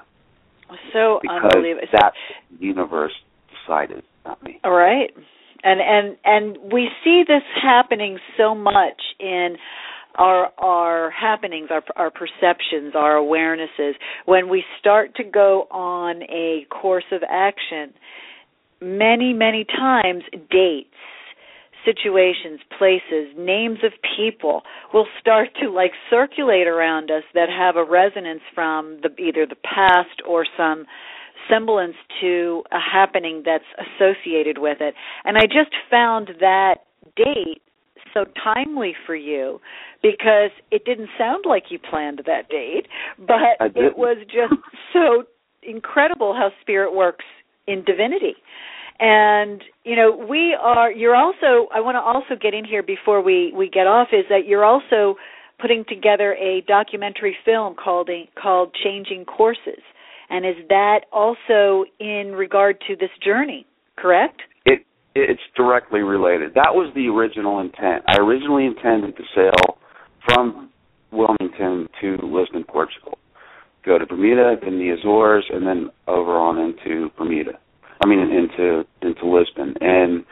Speaker 2: So
Speaker 4: because
Speaker 2: unbelievable.
Speaker 4: That's what the universe decided, not me.
Speaker 2: All right. And and and we see this happening so much in our our happenings, our our perceptions, our awarenesses. When we start to go on a course of action, many, many times dates, situations, places, names of people will start to like circulate around us that have a resonance from the, either the past or some semblance to a happening that's associated with it. And I just found that date so timely for you because it didn't sound like you planned that date, but it was just so incredible how spirit works in divinity. And, you know, we are, you're also, I want to also get in here before we, we get off, is that you're also putting together a documentary film called, called Changing Courses. And is that also in regard to this journey, correct?
Speaker 4: It It's directly related. That was the original intent. I originally intended to sail from Wilmington to Lisbon, Portugal, go to Bermuda, then the Azores, and then over on into Bermuda. I mean, into into Lisbon. And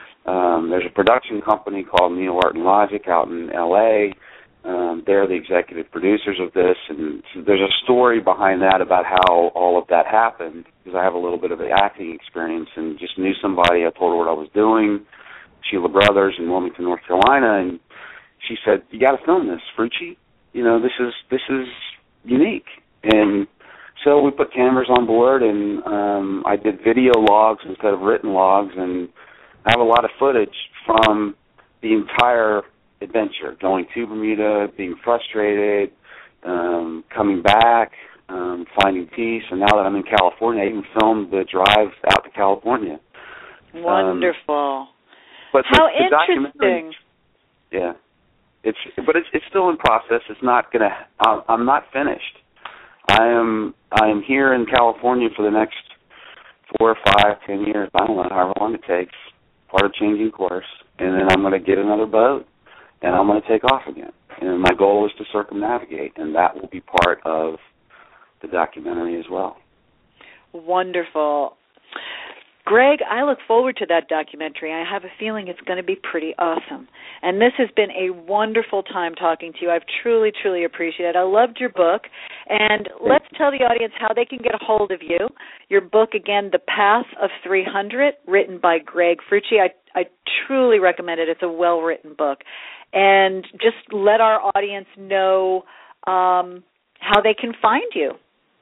Speaker 4: um, there's a production company called Neo Art and Logic out in L A. Um, they're the executive producers of this, and so there's a story behind that about how all of that happened, because I have a little bit of an acting experience and just knew somebody. I told her what I was doing, Sheila Brothers in Wilmington, North Carolina, and she said, "You got to film this, Frucci. You know, this is this is unique." And so we put cameras on board, and um, I did video logs instead of written logs, and I have a lot of footage from the entire adventure, going to Bermuda, being frustrated, um, coming back, um, finding peace, and now that I'm in California, I even filmed the drive out to California.
Speaker 2: Wonderful.
Speaker 4: Um, but
Speaker 2: How
Speaker 4: the, the
Speaker 2: interesting.
Speaker 4: Yeah. It's but it's it's still in process. It's not gonna. I'm not finished. I am I am here in California for the next four, five, ten years. I don't know however long it takes. Part of changing course, and then I'm going to get another boat, and I'm going to take off again. And my goal is to circumnavigate, and that will be part of the documentary as well.
Speaker 2: Wonderful. Greg, I look forward to that documentary. I have a feeling it's going to be pretty awesome. And this has been a wonderful time talking to you. I've truly, truly appreciated it. I loved your book. And let's tell the audience how they can get a hold of you. Your book, again, The Path of three hundred, written by Greg Frucci. I, I truly recommend it. It's a well-written book. And just let our audience know um, how they can find you.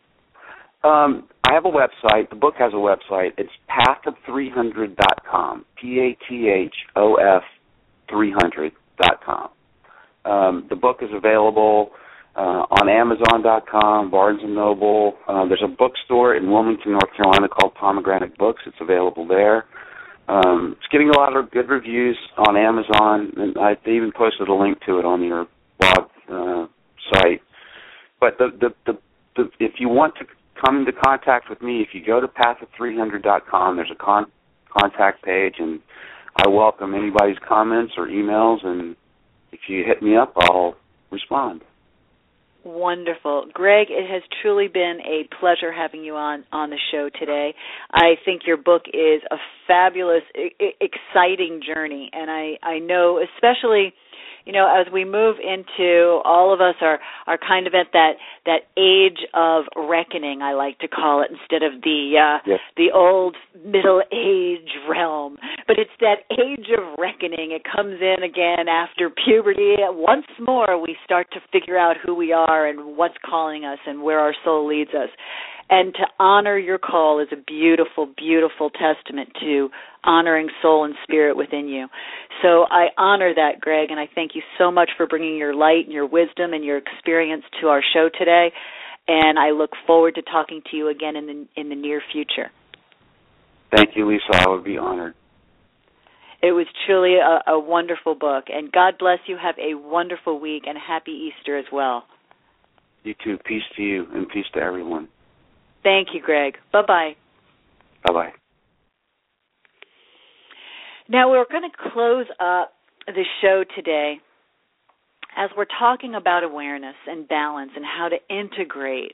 Speaker 4: Um, I have a website. The book has a website. It's path of three hundred dot com, P A T H O F three hundred dot com. Um, the book is available uh, on Amazon dot com, Barnes and Noble. Uh, there's a bookstore in Wilmington, North Carolina called Pomegranate Books. It's available there. Um, it's getting a lot of good reviews on Amazon, and I even posted a link to it on your blog uh, site. But the, the, the, the, if you want to come into contact with me, if you go to path of three hundred dot com, there's a con- contact page, and I welcome anybody's comments or emails, and if you hit me up, I'll respond.
Speaker 2: Wonderful. Greg, it has truly been a pleasure having you on, on the show today. I think your book is a fabulous, I- exciting journey, and I, I know especially, you know, as we move into, all of us are, are kind of at that, that age of reckoning, I like to call it, instead of the uh,
Speaker 4: yes.
Speaker 2: the old middle age realm. But it's that age of reckoning. It comes in again after puberty. Once more, we start to figure out who we are and what's calling us and where our soul leads us. And to honor your call is a beautiful, beautiful testament to honoring soul and spirit within you. So I honor that, Greg, and I thank you so much for bringing your light and your wisdom and your experience to our show today. And I look forward to talking to you again in the in the near future.
Speaker 4: Thank you, Lisa. I would be honored.
Speaker 2: It was truly a, a wonderful book. And God bless you. Have a wonderful week, and happy Easter as well.
Speaker 4: You too. Peace to you, and peace to everyone.
Speaker 2: Thank you, Greg. Bye-bye.
Speaker 4: Bye-bye.
Speaker 2: Now, we're going to close up the show today, as we're talking about awareness and balance and how to integrate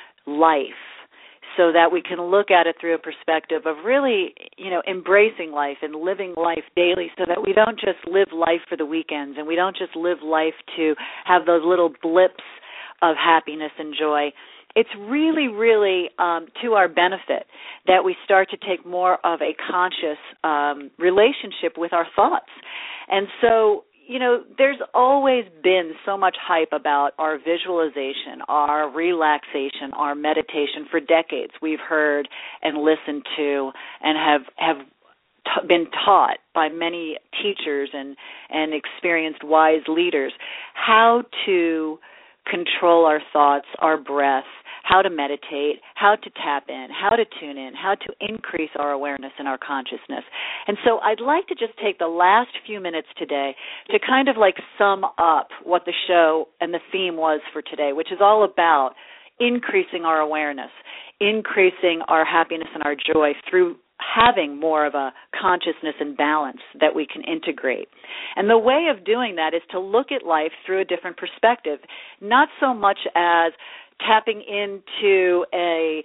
Speaker 2: life so that we can look at it through a perspective of really, you know, embracing life and living life daily so that we don't just live life for the weekends and we don't just live life to have those little blips of happiness and joy. It's really, really um, to our benefit that we start to take more of a conscious um, relationship with our thoughts. And so, you know, there's always been so much hype about our visualization, our relaxation, our meditation for decades. We've heard and listened to and have have t- been taught by many teachers and, and experienced wise leaders how to control our thoughts, our breath, how to meditate, how to tap in, how to tune in, how to increase our awareness and our consciousness. And so I'd like to just take the last few minutes today to kind of like sum up what the show and the theme was for today, which is all about increasing our awareness, increasing our happiness and our joy through having more of a consciousness and balance that we can integrate. And the way of doing that is to look at life through a different perspective, not so much as tapping into a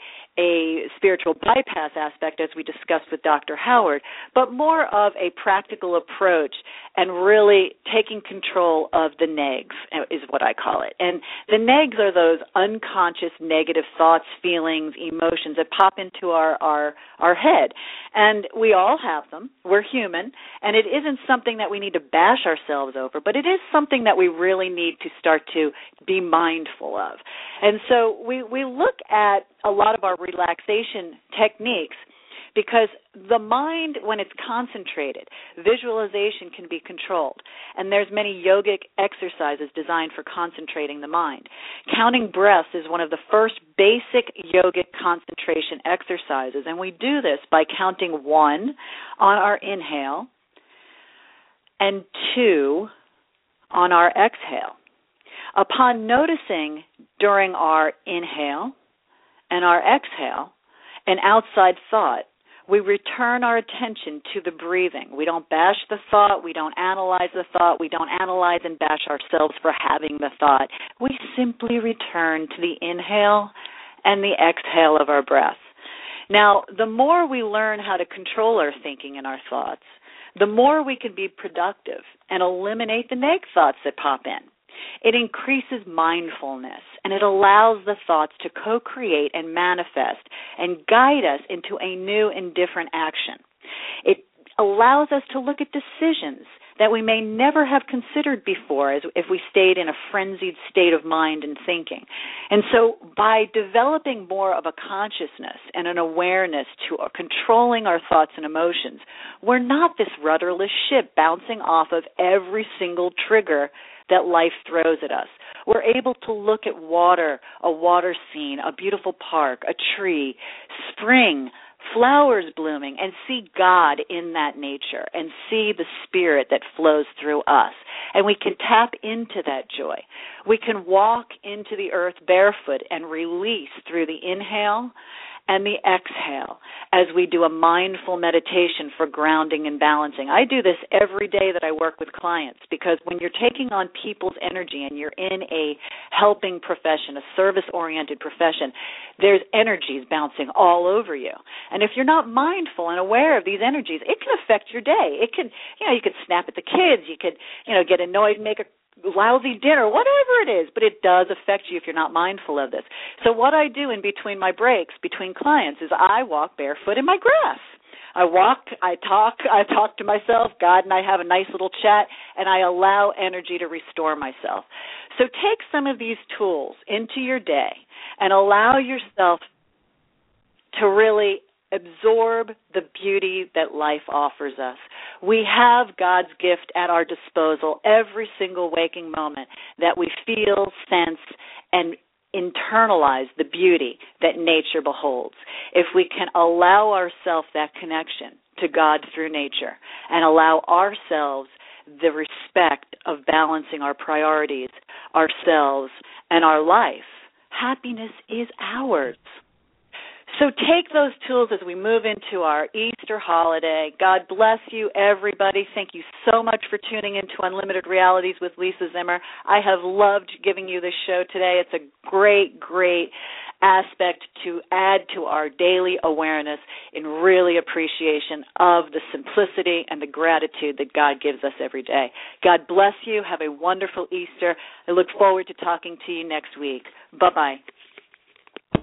Speaker 2: a spiritual bypass aspect, as we discussed with Doctor Howard, but more of a practical approach and really taking control of the negs, is what I call it. And the negs are those unconscious negative thoughts, feelings, emotions that pop into our, our, our head. And we all have them. We're human. And it isn't something that we need to bash ourselves over, but it is something that we really need to start to be mindful of. And so we, we look at a lot of our relaxation techniques because the mind, when it's concentrated, visualization can be controlled. And there's many yogic exercises designed for concentrating the mind. Counting breaths is one of the first basic yogic concentration exercises, and we do this by counting one on our inhale and two on our exhale. Upon noticing during our inhale and our exhale an outside thought, we return our attention to the breathing. We don't bash the thought. We don't analyze the thought. We don't analyze and bash ourselves for having the thought. We simply return to the inhale and the exhale of our breath. Now, the more we learn how to control our thinking and our thoughts, the more we can be productive and eliminate the neg thoughts that pop in. It increases mindfulness, and it allows the thoughts to co-create and manifest and guide us into a new and different action. It allows us to look at decisions that we may never have considered before as if we stayed in a frenzied state of mind and thinking. And so by developing more of a consciousness and an awareness to controlling our thoughts and emotions, we're not this rudderless ship bouncing off of every single trigger that life throws at us. We're able to look at water, a water scene, a beautiful park, a tree, spring, flowers blooming, and see God in that nature and see the spirit that flows through us. And we can tap into that joy. We can walk into the earth barefoot and release through the inhale and the exhale as we do a mindful meditation for grounding and balancing. I do this every day that I work with clients because when you're taking on people's energy and you're in a helping profession, a service-oriented profession, there's energies bouncing all over you. And if you're not mindful and aware of these energies, it can affect your day. It can, you know, you could snap at the kids, you could, you know, get annoyed and make a lousy dinner, whatever it is, but it does affect you if you're not mindful of this. So what I do in between my breaks, between clients, is I walk barefoot in my grass. I walk, I talk, I talk to myself, God and I have a nice little chat, and I allow energy to restore myself. So take some of these tools into your day and allow yourself to really absorb the beauty that life offers us. We have God's gift at our disposal every single waking moment that we feel, sense, and internalize the beauty that nature beholds. If we can allow ourselves that connection to God through nature and allow ourselves the respect of balancing our priorities, ourselves, and our life, happiness is ours. So take those tools as we move into our Easter holiday. God bless you, everybody. Thank you so much for tuning into Unlimited Realities with Lisa Zimmer. I have loved giving you this show today. It's a great, great aspect to add to our daily awareness in really appreciation of the simplicity and the gratitude that God gives us every day. God bless you. Have a wonderful Easter. I look forward to talking to you next week. Bye-bye.